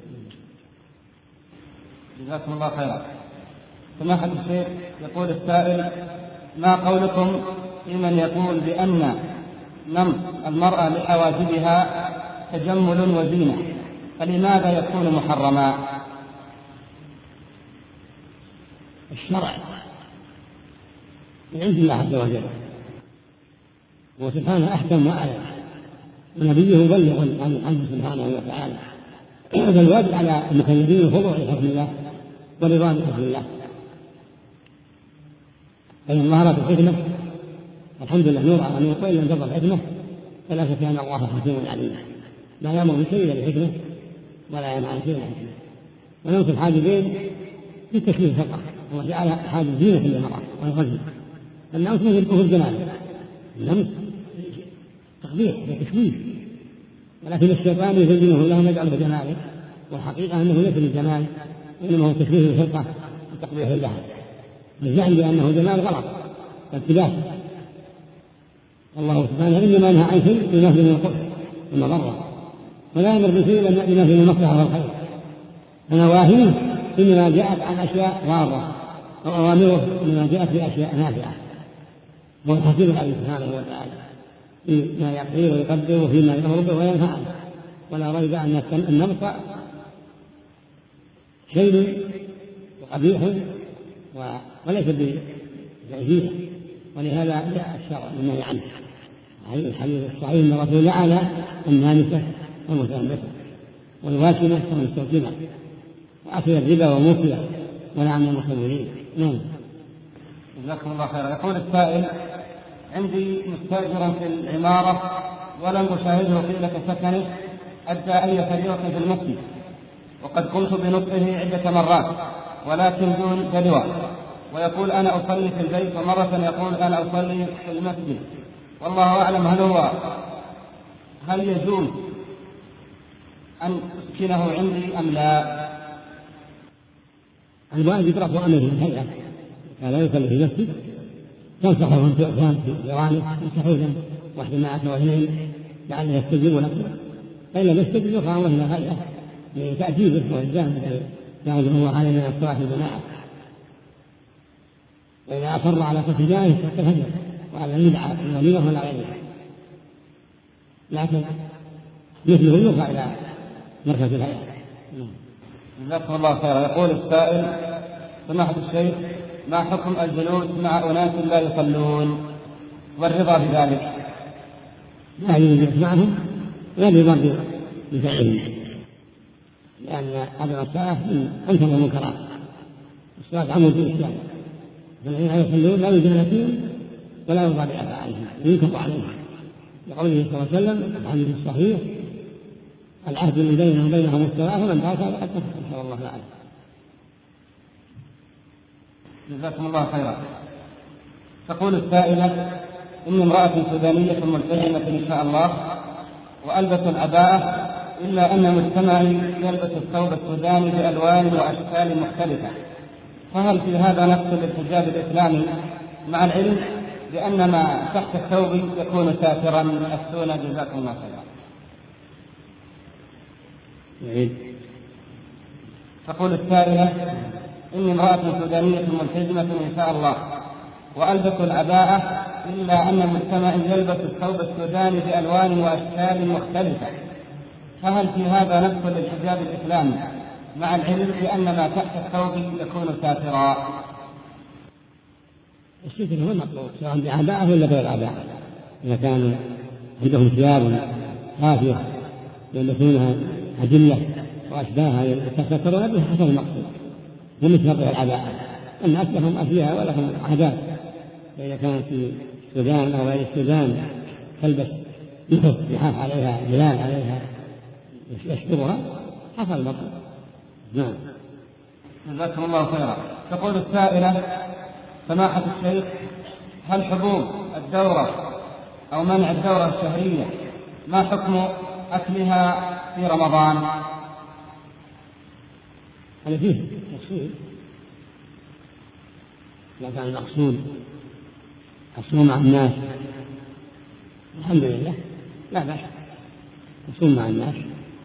جزاكم الله خيرا. سماحة الشيخ، يقول السائل: ما قولكم في من يقول بأن نمط المرأة لحواجبها تجمل وزينة، فلماذا يكون محرما؟ الشرع من عند الله عز وجل، وسبحانه أحكم وأعلم، ونبيه مبلغ عنه سبحانه وتعالى، فالواجب على المكلفين الخضوع لحكم الله ورضا بحكم الله. فإن ظهرت الحكمة الحمد لله نور على نور، وإن لم تظهر الحكمة فلا شك أن الله حكيم عليم، لا يأمر بشيء إلا بحكمة ولا ينهى عن شيء إلا بحكمة. ونمس الحاجبين بالتكليف فقط، الله جعل حاجب زينة للمرأة والرجل. النمس مثل الجمال، النمس تقبيح وتشويه، ولكن الشيطان يزينه لهم يجعله جماله، والحقيقة أنه ليس للجمال، وإنما هو تشويه للخلقة وتقبيح لها. الزعم بأنه جمال غلط والتباس. الله سبحانه إنما ينهى عن شيء بنهي من القبح والمضرة، ولا يأمر بشيء إلا بنهي من المصلحة والخير. فنواهيه إنما جاءت عن أشياء ضارة، وأوامره إنما جاءت بأشياء نافعة. هو الحكيم عليه سبحانه وتعالى فيما يقضي ويقدر وفيما يأمر به وينهى عنه. ولا ريب أن النمط شيء قبيح وليس بجائزية، ولهذا جاء الشرع بالنهي عنه. الحديث الصحيح أن الرسول لعن النامسة والمتنمسة والواشمة والمستوطنة وأكل الربا وموكله ولعن المخمرين. جزاكم الله خيرا. يقول السائل: عندي مستأجر في العمارة ولم أشاهده طيلة سكنه أدى أي فريق في المسجد، وقد قمت بنطقه عدة مرات ولكن دون جدوى، ويقول أنا أصلي في البيت، ومرة يقول أنا أصلي في المسجد، والله أعلم هل يجوز أن أسكنه عندي أم لا؟ الواجب رفع أمره الهيئة، لا يصلي في المسجد تنصحه أن تؤذان في جوانب تنصحوه واحد معك واثنين لعله يستجيب لكم، فإن لم يستجيب يرفع أمره الهيئة لتأديبه وإلزامه يعود الله عليه من الصلاة الجماعة. وإذا أصر على فتجاه فاستفزه وعلى البدعة الوليمة ولا غيرها، لكن مثله يرفع إلى مركز الهيئة. جزاكم الله خيرا. يقول السائل: سماحة الشيخ، ما حكم الجلوس مع أناس لا يصلون والرضا بذلك؟ لا يجلس معهم ولا يرضى بفعلهم، لأن هذا الصلاة من أنكر المنكرات، الصلاة عمود الإسلام، فالذين لا يصلون لا يجلسون ولا يرضى بأفعالهم وينكر عليهم، لقوله صلى الله عليه وسلم الحديث الصحيح: العهد الذي بيننا وبينهم الصلاة ومن تركها فقد كفر. إن شاء الله تعالى. جزاكم الله خيرا. تقول السائلة: إني امرأة سودانية ملتزمة إن شاء الله، وألبس العباءة، إلا أن مجتمعي يلبس الثوب السوداني بألوان وأشكال مختلفة، فهل في هذا نقص للحجاب الإسلامي، مع العلم بأن ما تحت الثوب يكون ساترا؟ أفتونا جزاكم الله خيرا. تقول السائلة: إني امرأة سودانية ملتزمة إن شاء الله، وألبس العباءة، إلا أن مجتمعي يلبس الثوب السوداني بألوان وأشكال مختلفة، فهل في هذا نقص للحجاب الإسلامي، مع العلم بأن ما تحت الثوب يكون ساترا؟ الستر هو المطلوب، سواء بعباءة ولا غير عباءة. إذا كان عندهم ثياب خافية يلبسونها أجلة وأشباهها يتسترون بها حسب المقصود، ومثل غير العباءة. الناس لهم أشياء ولهم عادات، فإذا كانت في السودان أو غير السودان تلبس لحاف عليها جلال عليها يسترها حصل البطل. نعم. جزاكم الله خيرا. تقول السائلة: سماحة الشيخ، هل حبوب الدورة أو منع الدورة الشهرية ما حكم أكلها في رمضان؟ هذا فيه مقصود، إذا كان المقصود الصوم مع الناس الحمد لله لا بأس الصوم مع الناس،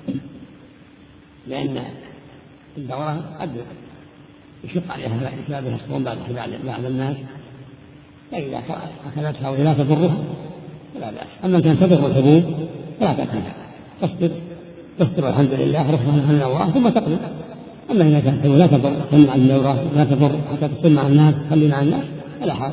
لأن الدورة قد يشق عليها بسببها الصوم بعد الناس، فإذا أكلتها وهي لا تضرها فلا بأس. أما كان تضر الحبوب فلا تأكلها، تصبر الحمد لله رفعها من الله ثم تقضي. أما إذا كانت لا تضر تمنع الدورة لا تضر حتى تصوم مع الناس تخلي مع الناس فلا حال.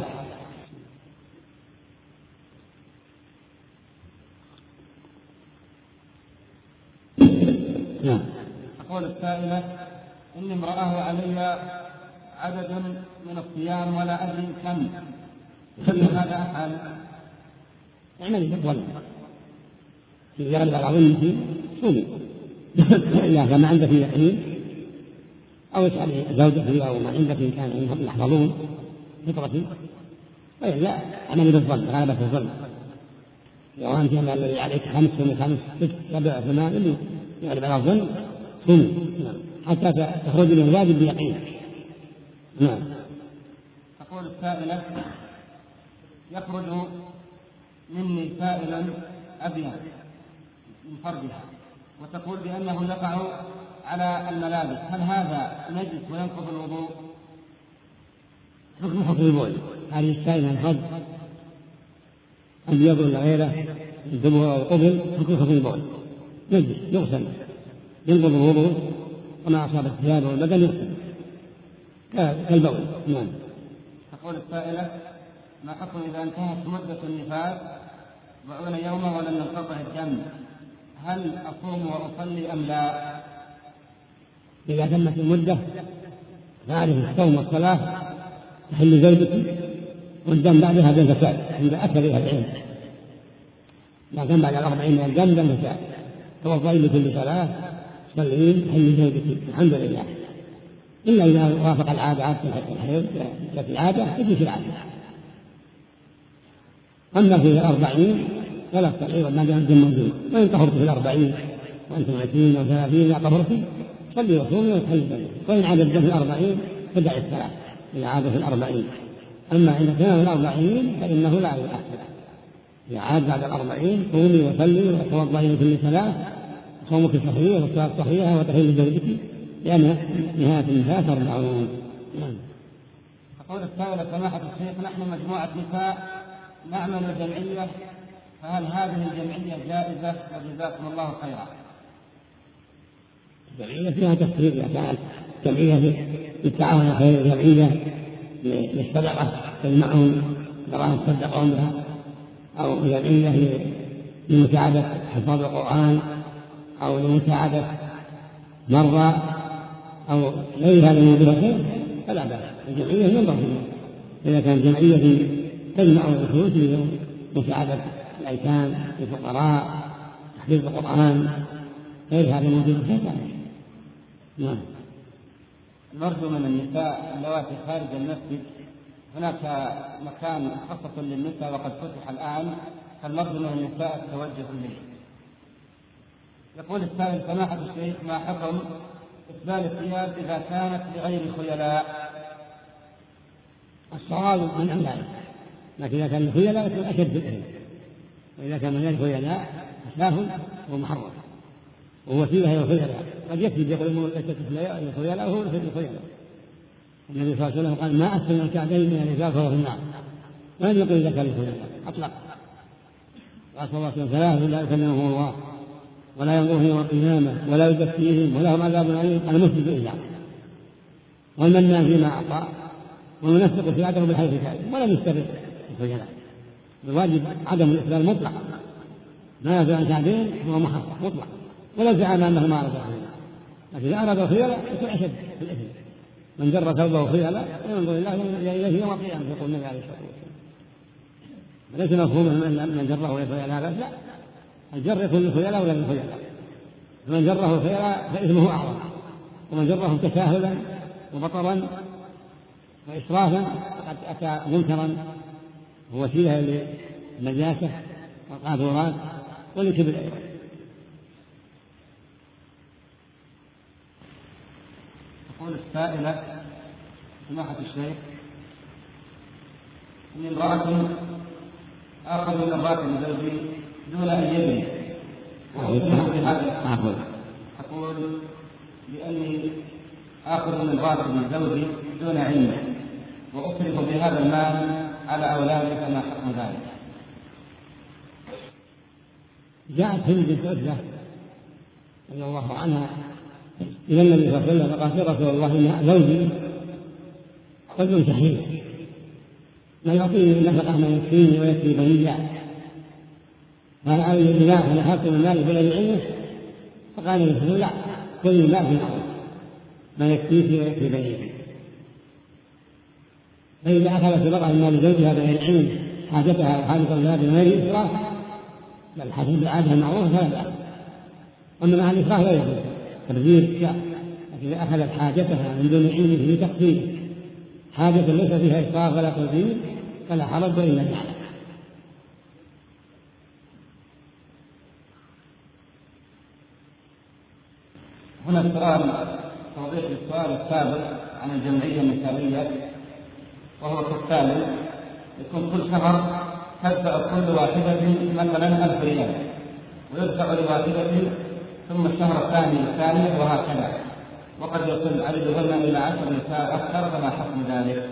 نعم. أقول السائلة: إني امرأة علي عدد من الصيام ولا أدري كم، هذا أفعل؟ اعملي بالظن، إذا غلب العظيم صومي، إذا كان ما عندك يقين أو اسأل زوجك أو ما عندك إن كان يحفظون فطرة، وإلا اعملي بالظن غلبة الظن. لو أنت الذي عليك 5 و5 6 7 8 اللي يغلب على الظن صومي حتى تخرج من الواجب بيقين. نعم. تقول السائلة: يخرج مني سائل أبيض من فرجها وتقول بأنه يقع على الملابس، هل هذا نجس وينقض الوضوء؟ حكم البول، هذه السائل الفرج أبيض ولا غيره الدبر أو القبل حكم البول نجس يغسل ينقض الوضوء، وما أصاب الثياب والبدن يغسل كالبول. نعم. تقول السائلة: ما حكم إذا انتهت مدة النفاس 40 يوما ولم ينقطع الدم، هل أصوم وأصلي أم لا؟ إذا تمت المدة فعليه الصوم والصلاة تحل زوجك، والدم بعدها دم فساد عند أكثر العلم، إذا كان بعد 40 من الدم دم فساد توضئي لكل صلاة صلين تحل زوجك الحمد لله، إلا إذا وافق العادة عادة الحيض في العادة تجلس العادة. أما في 40 فلا تصلي ما دام الدم موجود، وإن طهرت في 40 وأنتم 20 أو 30 إذا طهرت صلي وصومي وتحل زوجك، وإن عاد الدم في 40 فدع الصلاة إذا عاد في 40. أما إذا كان في 40 فإنه لا يؤثر، إذا عاد بعد 40 صومي وصلي وتوضئي لكل صلاة، صومك صحيح والصلاة صحيحة وتحل زوجك، لأن نهاية النفاس 40. تقول السائلة: سماحة الشيخ، نحن مجموعة نساء نعمل جمعية، فهل هذه الجمعية جائزة؟ وجزاكم الله خيرا. الجمعية فيها تفسير، إذا كانت جمعية للتعاون الخير، جمعية للصدقة تجمعهم دراهم تصدقون بها، أو جمعية لمساعدة حفاظ القرآن أو لمساعدة مرضى أو غيرها من وجوه الخير فلا بأس. الجمعية ينظر فيها، إذا كانت جمعية تجمع الفلوس لمساعدة الأيتام الفقراء تحفيظ القرآن غير هذا من وجوه الخير. نعم. نرجو من النساء اللواتي خارج المسجد، هناك مكان خاص للنساء وقد فتح الآن، فنرجو من النساء التوجه إليه. يقول السائل: سماحة الشيخ، ما حكم إسبال الثياب إذا كانت لغير خيلاء؟ الصواب من ذلك، لكن إذا كان خيلاء يكون أشد في الإثم، وإذا كان من غير خيلاء أسلاه ومحرم ووسيلة إلى الخيلاء. قد يكفي يقول الخيلاء وهو في الخيلاء. النبي صلى الله عليه وسلم قال: ما أسفل الكعبين من الرجال فهو في النار، ولم يقل إذا كان الخيلاء أطلق. قال صلى الله عليه وسلم: 3 لا يكلمهم الله ولا ينظرهم يوم القيامة ولا يزكيهم ولهم عذاب أليم، المسجد إياه والمنان فيما أعطى والمنفق في عدم بالحيث كائن ولم يستبق الخيلاء. الواجب عدم الإسلام مطلق، ما يزال عن كعبين هو محرم مطلق، ولو زعم أنه ما أراد الخيلاء، لكن إذا أراد الخيلاء يكون أشد في الإثم. من جر ثوبه خيلاء ينظر الله إليه يوم القيامة، يقول النبي عليه الصلاة والسلام. ليس مفهوما من جره الخيلاء لا بأس، لا، الجر يكون للخيلاء ولا للخيلاء، فمن جره الخيلاء فإثمه أعظم، ومن جره تساهلا وبطرا وإسرافا فقد أتى منكرا ووسيلة للنجاسة والقاذورات ولكبر أيضا. تقول السائلة: سماحة الشيخ، إن امرأة آخذ من راتب زوجي دون أن يدري، أقول بأني آخذ من راتب زوجي دون علمه وأصرف بهذا المال على أولادي، فما حكم ذلك؟ جاءت هند بنت عتبة رضي الله عنها إلى النبي صلى الله عليه وسلم فقالت: يا رسول الله، إن زوجي رجل شحيح لا يعطيني نفقة ما يكفيني ويكفي بنيا، قال: علي الجناح أن أخذت من مالي بغير علمه؟ فقال النبي: لا، كل المال في المعروف ما يكفيك ويكفي بنيك. فإذا أخذت المرأة من مال زوجها بغير علم حاجتها وحاجة أولادها من غير إسراف، بل حسب العادة المعروفة فلا بأس. أما مع الإسراف لا يجوز تبذير الشاء، لكن إذا أخذت حاجتها من دون علمه لتقصير حاجة ليس فيها إسراف ولا تبذير فلا حرج إلا ذلك. هنا سؤال توضيح للسؤال السابق عن الجمعية المثالية، وهو كالتالي: يكون كل شهر تدفع كل واحدة مثلا 1000 ريال، ويدفع لواحدة ثم الشهر الثاني الثالث وهكذا، وقد يصل عددهن إلى 10 نساء أكثر، فما حكم ذلك؟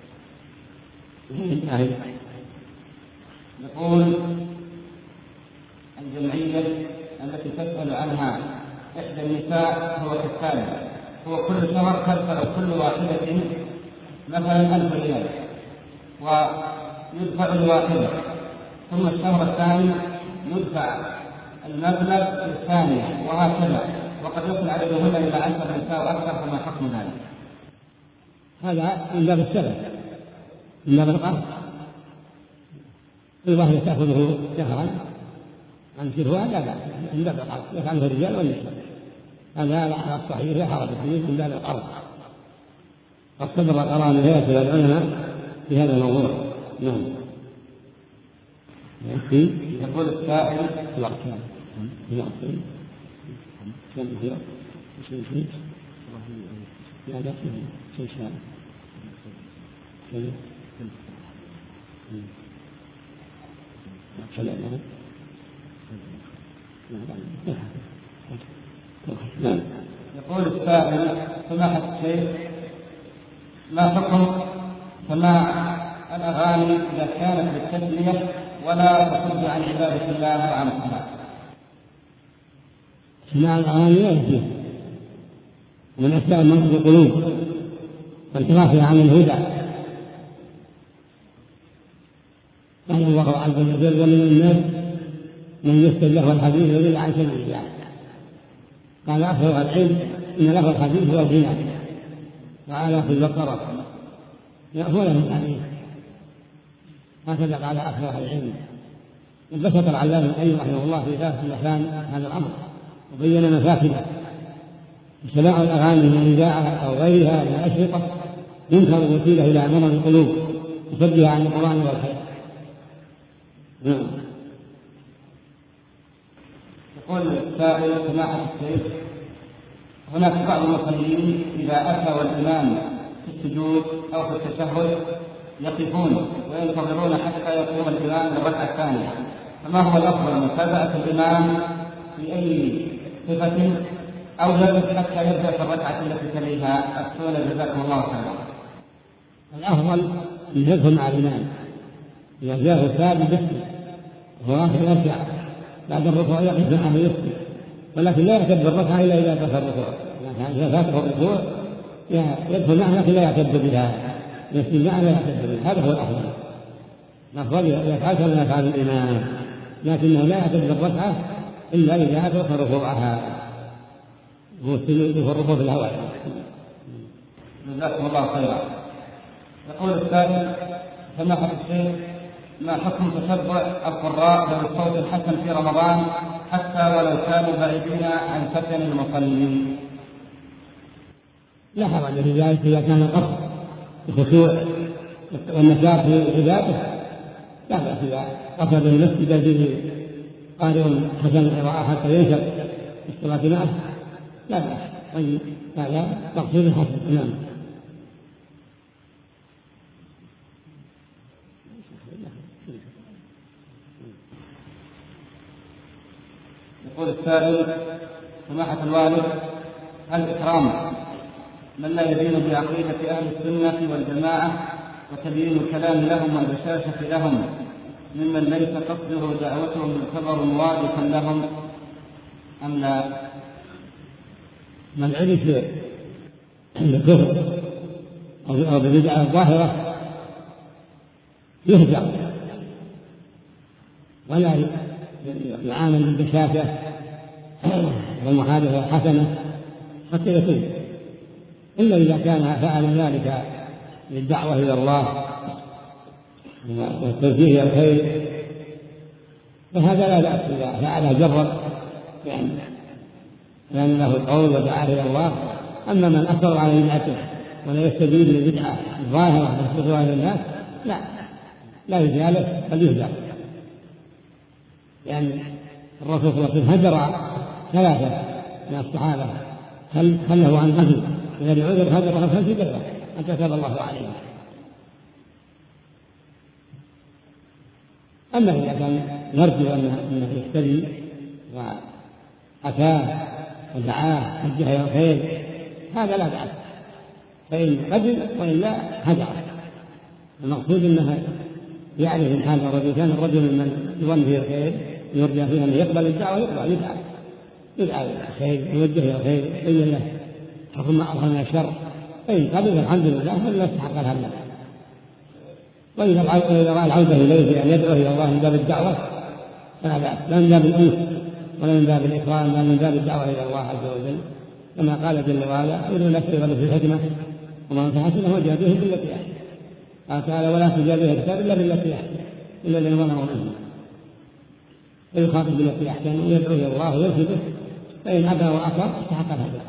يقول: الجمعية التي تسأل عنها إحدى النساء هو كالتالي: هو كل شهر تدفع كل واحدة مثلا 1000 ريال ويدفع لواحدة، ثم الشهر الثاني يدفع المبلغ الثانية وهكذا، وقد يصل عددهن إلى 10 نساء أكثر، فما حكم ذلك؟ هذا من باب السبب، من باب القرض. كل واحدة تأخذه شهرا عن سرها لا بأس، من باب القرض يفعله الرجال والنساء، هذا على الصحيح لا حرج فيه، من باب القرض. واستمر القرآن هيئة العلماء في هذا الموضوع. نعم. يقول السائل: يقول السائل: سماحة الشيخ، ما حكم سماع الأغاني إذا كانت بالتسلية ولا تصد عن عبادة الله وعن الصلاة؟ سماع الأغاني لا يجوز، من أسباب مرض القلوب وانحرافها عن الهدى. قال الله عز وجل: ومن الناس من يستجيب له الحديث ويضل عن سبيل الله. قال أكثر العلم إن له الحديث هو الغنى، وعلى في البقرة يأخذهم الحديث، هكذا قال أكثر العلم. انبسط العلامة ابن القيم رحمه الله في مكان هذا الأمر وبين مفاسده. سماع الأغاني من الإذاعة أو غيرها من الأشرطة ينكر وسيلة إلى مرض القلوب وصدها عن القرآن والخير. يقول السائل: سماحة الشيخ، هناك بعض المصلين إذا أتى الإمام في السجود أو في التشهد يقفون وينتظرون حتى يقوم الإمام للركعة الثانية، فما هو الأفضل، متابعة الإمام في أي صفة أو يجلس حتى يبدأ في الركعة التي تليها؟ أفتونا جزاكم الله خيرا. الأفضل أن يدخل مع الإمام إذا جاءه الثالث يسجد وهو آخر يرجع بعد الركوع يقف معه يسجد، ولكن لا يعتد بالركعة إلا إذا دخل الركوع. إذا فاته الركوع يدخل معه لكن لا يعتد بها، يسجد معه لا يعتد بها، هذا هو الأفضل. الأفضل يفعل كما يفعل الإمام، لكنه لا يعتد بالركعة إلا إذا أدرك ركوعها، هو السجود في الركوع في الهواء. جزاكم الله خيرا. يقول السائل: سماحة الشيخ، ما حكم تتبع القراء ذوي الصوت الحسن في رمضان حتى ولو كانوا بعيدين عن سكن المصلين؟ لا حرج في ذلك إذا كان القصد الخشوع والنشاط في عباده لا بأس إذا قصد المسجد فيه قارئ حسن القراءة حتى ينشط الصلاة معه لا بأس. طيب هذا مقصود الحسن. نعم. يقول السائل: سماحة الوالد، هل إكرام من لا يدين بعقيدة أهل السنة والجماعة وتبيين الكلام لهم والبشاشة لهم ممن ليس قصده دعوتهم بالخبر موافقا لهم أم لا؟ من عرف بالكفر أو بالبدعة الظاهرة يهجر ولا يعامل بالبشاشة والمحادثة الحسنة حتى يتوب، إلا إذا كان فعل ذلك للدعوة إلى الله والتوجيه إلى الخير فهذا لا بأس إذا فعله جرب لأن له القول ودعاه إلى الله. أما من أصر على بدعته ولا يستجيب للبدعة الظاهرة يسبقها للناس لا يجالس بل يهجر، يعني الرسول صلى الله عليه وسلم هجر ثلاثة من الصحابة خله عن غزو الذي عذر هجره فلس بره حتى تاب الله عليه. أما إذا كان يرجو أنه يستدي وأتاه ودعاه وجهه إلى الخير هذا لا بأس، فإن قبل وإلا هجر. المقصود أنه يعرف من حال الرجل، كان الرجل من يظن فيه الخير يرجى فيه أن يقبل الدعوة يدعى الخير يوجه إلى الخير يبين له حكم ما أظهر من الشر، فإن قبل فالحمد لله فلا يستحق الهم. وإذا رأى العودة إليه بأن يدعو إلى الله من باب الدعوة فلا بأس، لا من باب الأنس ولا من باب الإكرام بل من باب الدعوة إلى الله عز وجل، كما قال جل وعلا: ادعوا الناس إلى في الحكمة ومن فحسنه وجاهدوه بالتي أحسن. قال تعالى: ولا تجادلوا الكتاب إلا بالتي أحسن إلا الذين ظلموا منهم. فيخاطب بالتي أحسن ويدعو إلى الله ويرشده، فإن أبى وأصر استحق الهدى.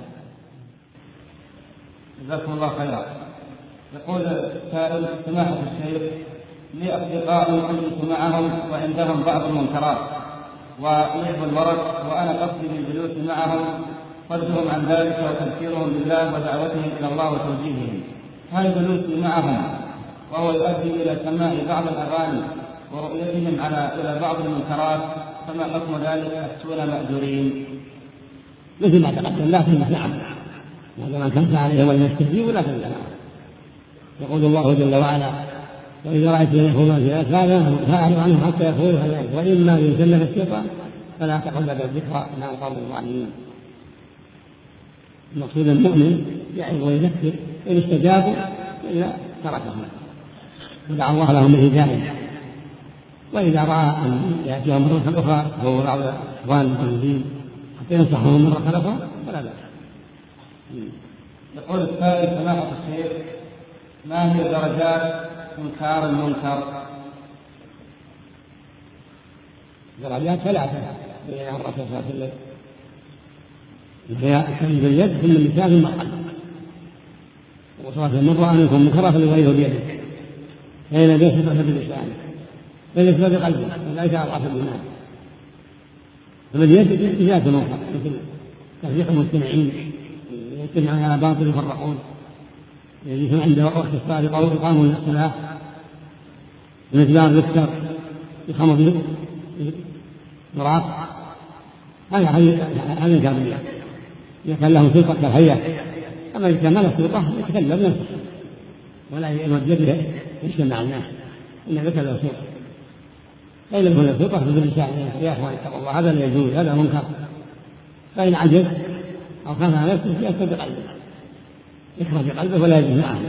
جزاكم الله خيرا. يقول السائل: سماحة الشيخ، لي أصدقاء كنت معهم وعندهم بعض المنكرات ويحب الورق، وأنا قصدي بالجلوس معهم صدهم عن ذلك وتذكيرهم بالله ودعوتهم إلى الله وتوجيههم. هل جلوسي معهم وهو يؤدي إلى سماع بعض الأغاني ورؤيتهم إلى بعض المنكرات فما حكم ذلك؟ أفتونا مأجورين. مثل ما تقدم لا تنسى نعم، هذا من كان عليه ولم يستجيب ولا تنسى نعم. يقول الله جل وعلا: وإذا رأيت من يخوضون في أسفارهم فأعرض عنهم حتى يخوضوا في ذلك، وإما يسلم الشيطان فلا تقل بعد الذكرى مع القوم الظالمين. المقصود المؤمن يعظ ويذكر، إن استجابوا إلا تركهم ودعا الله لهم بالهداية، وإذا رأى أن يأتيهم مرة أخرى هو بعض إخوان المسلمين حتى ينصحهم مرة أخرى فلا بأس. يقول السائل: سماحة الشيخ، ما هي درجات إنكار المنكر؟ درجات ثلاثة بين الرسول صلى الله عليه وسلم: الكلم باليد ثم اللسان ثم القلب. وصلاة من رأى منكم منكرا فليغيره بيده، فإن لم يستطع فبلسانه، فإن يستطع بقلبه، فذلك أضعف الإيمان. فباليد إزالة المنكر مثل تفريق المجتمعين يجتمعون على باطل يفرقون، يجلسون عند وقت الصلاة يقاموا من الصلاة بمقدار يكثر يخمر مراق، هذا إنكار بالله. إذا كان له سلطة كالهيئة، أما إذا كان له سلطة يتكلم نفسه ولا يمد يده يجتمع الناس، إنما له سلطة. فإن لم يكن له سلطة فباللسان: يا أخوان اتقوا الله، هذا لا يجوز، هذا منكر. فإن عجز أو خاف على نفسه يأتي بقلبه، يكره بقلبه ولا يجوز معه.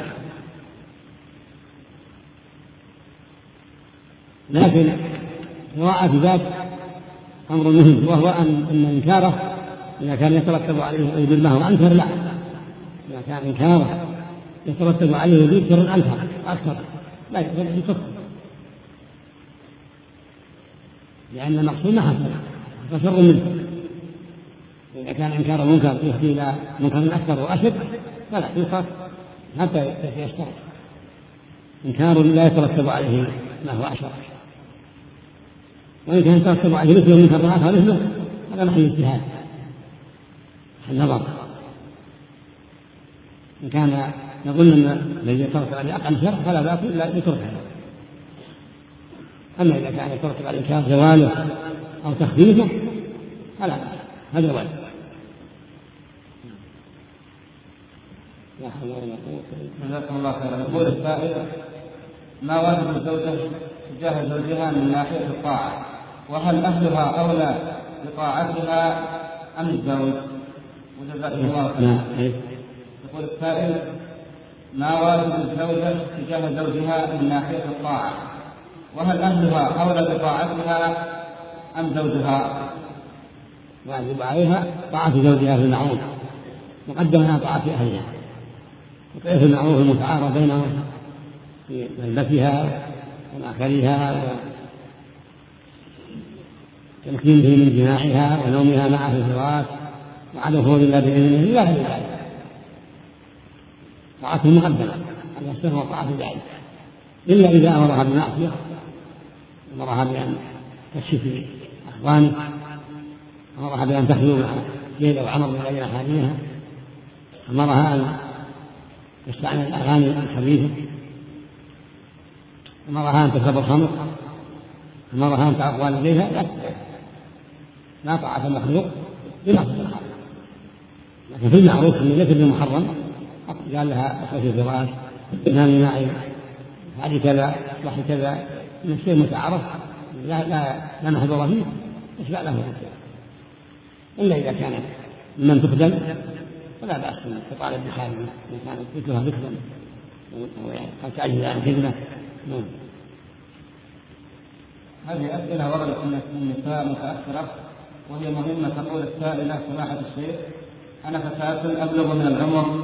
لكن مراعاة ذات أمر مهم، وهو أن إنكاره إذا كان يترتب عليه ويجب ما هو أنكر لا، إذا كان إنكاره يترتب عليه ويجب شر أنكر أكثر لا يجب أن تكفر، لأن المقصود ما حصل فشر منه. إذا كان إنكار المنكر يهدي إلى منكر أكثر وأشد فلا ينكر حتى يشترط. إنكار لا يترتب عليه ما هو أشر، وإن كان يترتب عليه مثله منكر آخر مثله هذا محل اجتهاد النظر. إن كان يظن أن الذي يترتب عليه أقل شر فلا بأس إلا يتركه. أما إذا كان يترتب على الإنكار زواله أو تخفيفه فلا بأس، هذا واجب. جزاكم الله خيرا. يقول السائل: ما واجب الزوجة تجاه زوجها من ناحية الطاعة؟ وهل أهلها أولى بطاعتها أم الزوج؟ وجزاكم الله خيرا. يقول السائل: ما واجب الزوجة تجاه زوجها من ناحية الطاعة؟ وهل أهلها أولى بطاعتها أم زوجها؟ واجب عليها طاعة زوجها في المعروف مقدم على طاعة أهلها، وكيف المعروف المتعارف بينهم في ملبسها ومأكلها وتمكينه من جماعها ونومها معه في الفراش وعدم خروج إلا بإذنه لا غير ذلك. طاعته مقدمة على السر وطاعة ذلك، إلا إذا أمرها بمعصية، أمرها بأن تكشف أخوانه، أمرها بأن تخلو مع ليل أو عمر من غير حالها، أمرها أن تستعمل الأغاني الخبيثة، أمرها أن تشرب الخمر، أمرها أن تعق والديها، لا طاعة المخلوق بمعصية الخالق. لكن في المعروف أنه ليس بالمحرم قال لها اخرجي الفراش نامي معي هذه كذا اصلحي كذا من الشيء متعارف لا محظور فيه اشبع له الا اذا كان من تخدم فلا باس تطالب بخادمه ان كانت مثلها تخدم قد تعجز عن خدمه. هذه اسئله وردت من النساء متاخره وهي مهمه. تقول السائله: سماحه الشيخ، انا فتاه ابلغ من العمر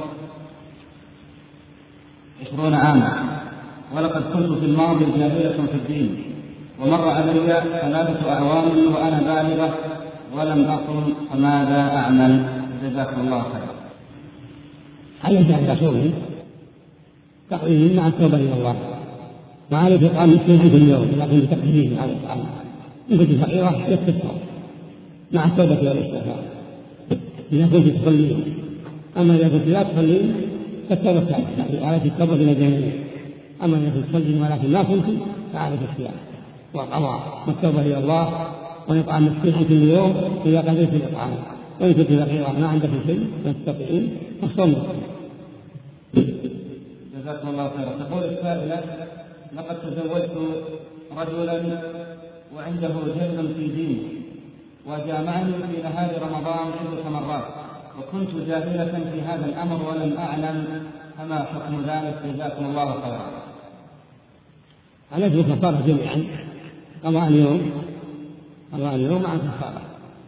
20 عاما، ولقد كنت في الماضي جاهلة في الدين، ومر علي 3 أعوام وأنا بالغة ولم أصم، فماذا أعمل؟ جزاكم الله خيرا. عليك أن تصومي تقضيه مع التوبة إلى الله، وعليك إطعام مسكين في اليوم إذا كنت تقضيه على الطعام، إن كنت فقيرة يكفي مع التوبة والاستغفار إذا كنت تصلين. أما إذا كنت لا تصلين فالتوبة تأتي عليك التوبة إلى جميعه. أما إذا كنت تصلين ولكن لا كنت فعليك الصيام والقضاء والتوبة إلى الله، وإطعام مسكين عن كل يوم إذا قدرت الإطعام، وإن كنت فقيرة ما عندك شيء لا تستطيعين فالصوم. جزاكم الله خيرا. تقول السائلة: لقد تزوجت رجلا وعنده جهل في دينه، وجامعني في نهار رمضان 6 مرات، وكنت جاهلة في هذا الأمر ولم أعلم، فما حكم ذلك؟ جزاكم الله خيرا. عليك الكفارة جميعا، قضاء اليوم مع الكفارة،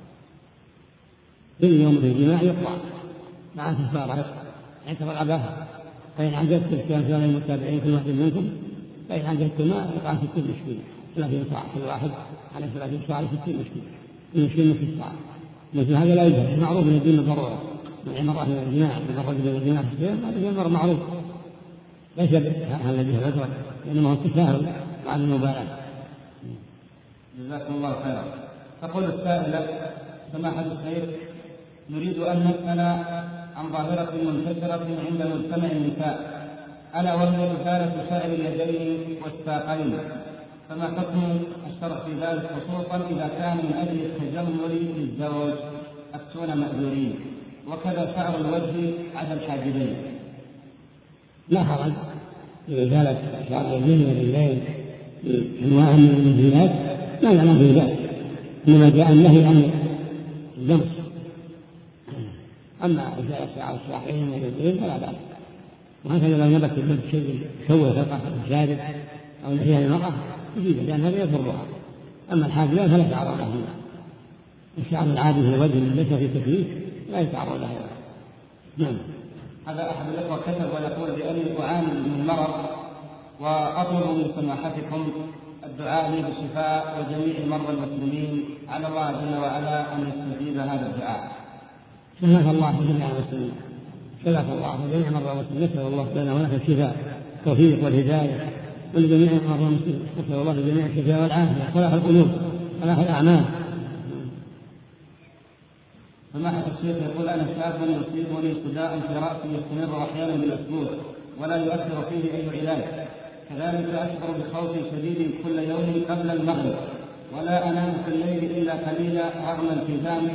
كل يوم في الجماع يقضى مع الكفارة عتق الرقبة، فإن عجزتم كان المتابعين كل واحد منكم، فإن عجزتم إطعام 60 مسكين 30 صاع، كل واحد على 30 صاع 60 مسكين، المسكين نصف صاع. مثل هذا لا يوجد، معروف من الدين الضرورة، من المرأة من الجماع بالرجل من الجماع في السير، هذا أمر معروف ليس هذا الذي يدرك، وإنما هو التساهل مع المبالاة. جزاكم الله خيرا. تقول السائلة: سماحة الشيخ، نريد أن نسأل عن ظاهرة منتشرة عند مجتمع النساء، ألا وهي إزالة شعر اليدين والساقين، فما حكم الشرع في ذلك، خصوصا إذا كان من أجل التجمل للزوج؟ أفتونا مأذورين. وكذا شعر الوجه على الحاجبين. لا حرج في إزالة شعر اليدين والرجلين بأنواع من المزيلات، لا يعلم في ذلك، إنما جاء النهي عن اللمس. أما إزالة شعر الساقين واليدين فلا بأس، وهكذا لو نبت اللبس شيء يشوه خلقة الشارب أو لحية المرأة يجيب، لأن هذا يضرها. أما الحاجبين فلا تعرض لهما. الشعر العادي في الوجه ليس في تكليف لا يتعرض له. نعم. هذا أحد الأخوة كتب ويقول: بأني أعاني من مرض وأطلب من سماحتكم الدعاء لي بالشفاء وجميع مرضى المسلمين، على الله جل وعلا أن يستجيب هذا الدعاء. شفاك الله جميع المسلمين، شفاك الله جميع مرضى المسلمين، نسأل الله لنا ولك الشفاء التوفيق والهداية ولجميع مرضى المسلمين، نسأل الله لجميع الشفاء والعافية صلاح القلوب صلاح الأعمال. سماحة الشيخ يقول: أنا شاب يصيبني صداع في رأسي يستمر أحيانا بالأسبوع ولا يؤثر فيه أي علاج، كذلك أشعر بخوف شديد كل يوم قبل المغرب، ولا أنام في الليل إلا قليلا رغم التزامي،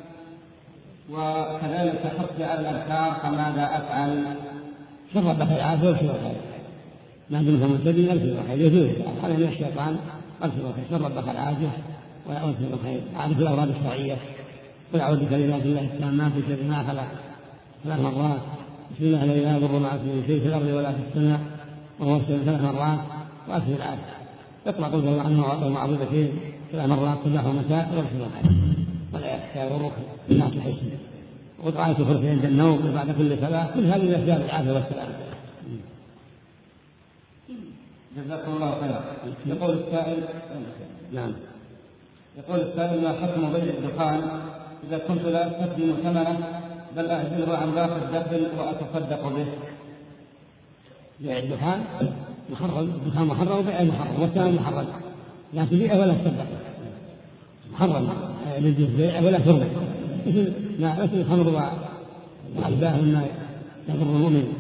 وكذلك حرصي على الأذكار، فماذا أفعل؟ شر بك العافية وشر الخير، ما دمت ملتزم أبشر الخير، يجوز هذا من الشيطان، أبشر الخير، شر بك العافية وأبشر الخير، أعرف الأوراد الشرعية، قل أعوذ بكلمات الله التامات من شر ما خلق 3 مرات، بسم الله الذي لا يضر مع اسمه شيء في الأرض ولا في السماء وهو السميع 3 مرات، وأبشر العافية. اقرأ قل الله عنه والمعوذتين 3 مرات صباح ومساء وابشر الخير، ولا يغرك الناس الحسن، وقراءة الكرسي عند النوم بعد كل صلاة، كل هذه من أسباب العافية والسلام. جزاكم الله خيرا. يقول السائل: نعم. يقول السائل: ما حكم بيع الدخان إذا كنت لا أستخدم ثمنه بل أعزله عن باقي الدخل وأتصدق به؟ بيع الدخان محرم، الدخان محرم وبيع محرم والثمن محرم، لا تبيع ولا تصدق، محرم للجنس بيع ولا تربح، مثل الخمر والألباه مما يضر المؤمن.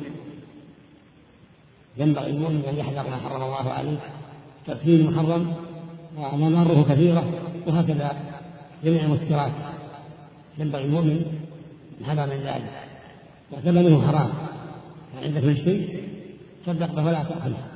ينبغي المؤمن أن يحذر ما حرم الله عليه، تدخين محرم ومضاره كثيرة، وهكذا جميع المسكرات ينبغي المؤمن الحذر من ذلك، وثمنه حرام، عندك من شيء صدق به ولا تأكله.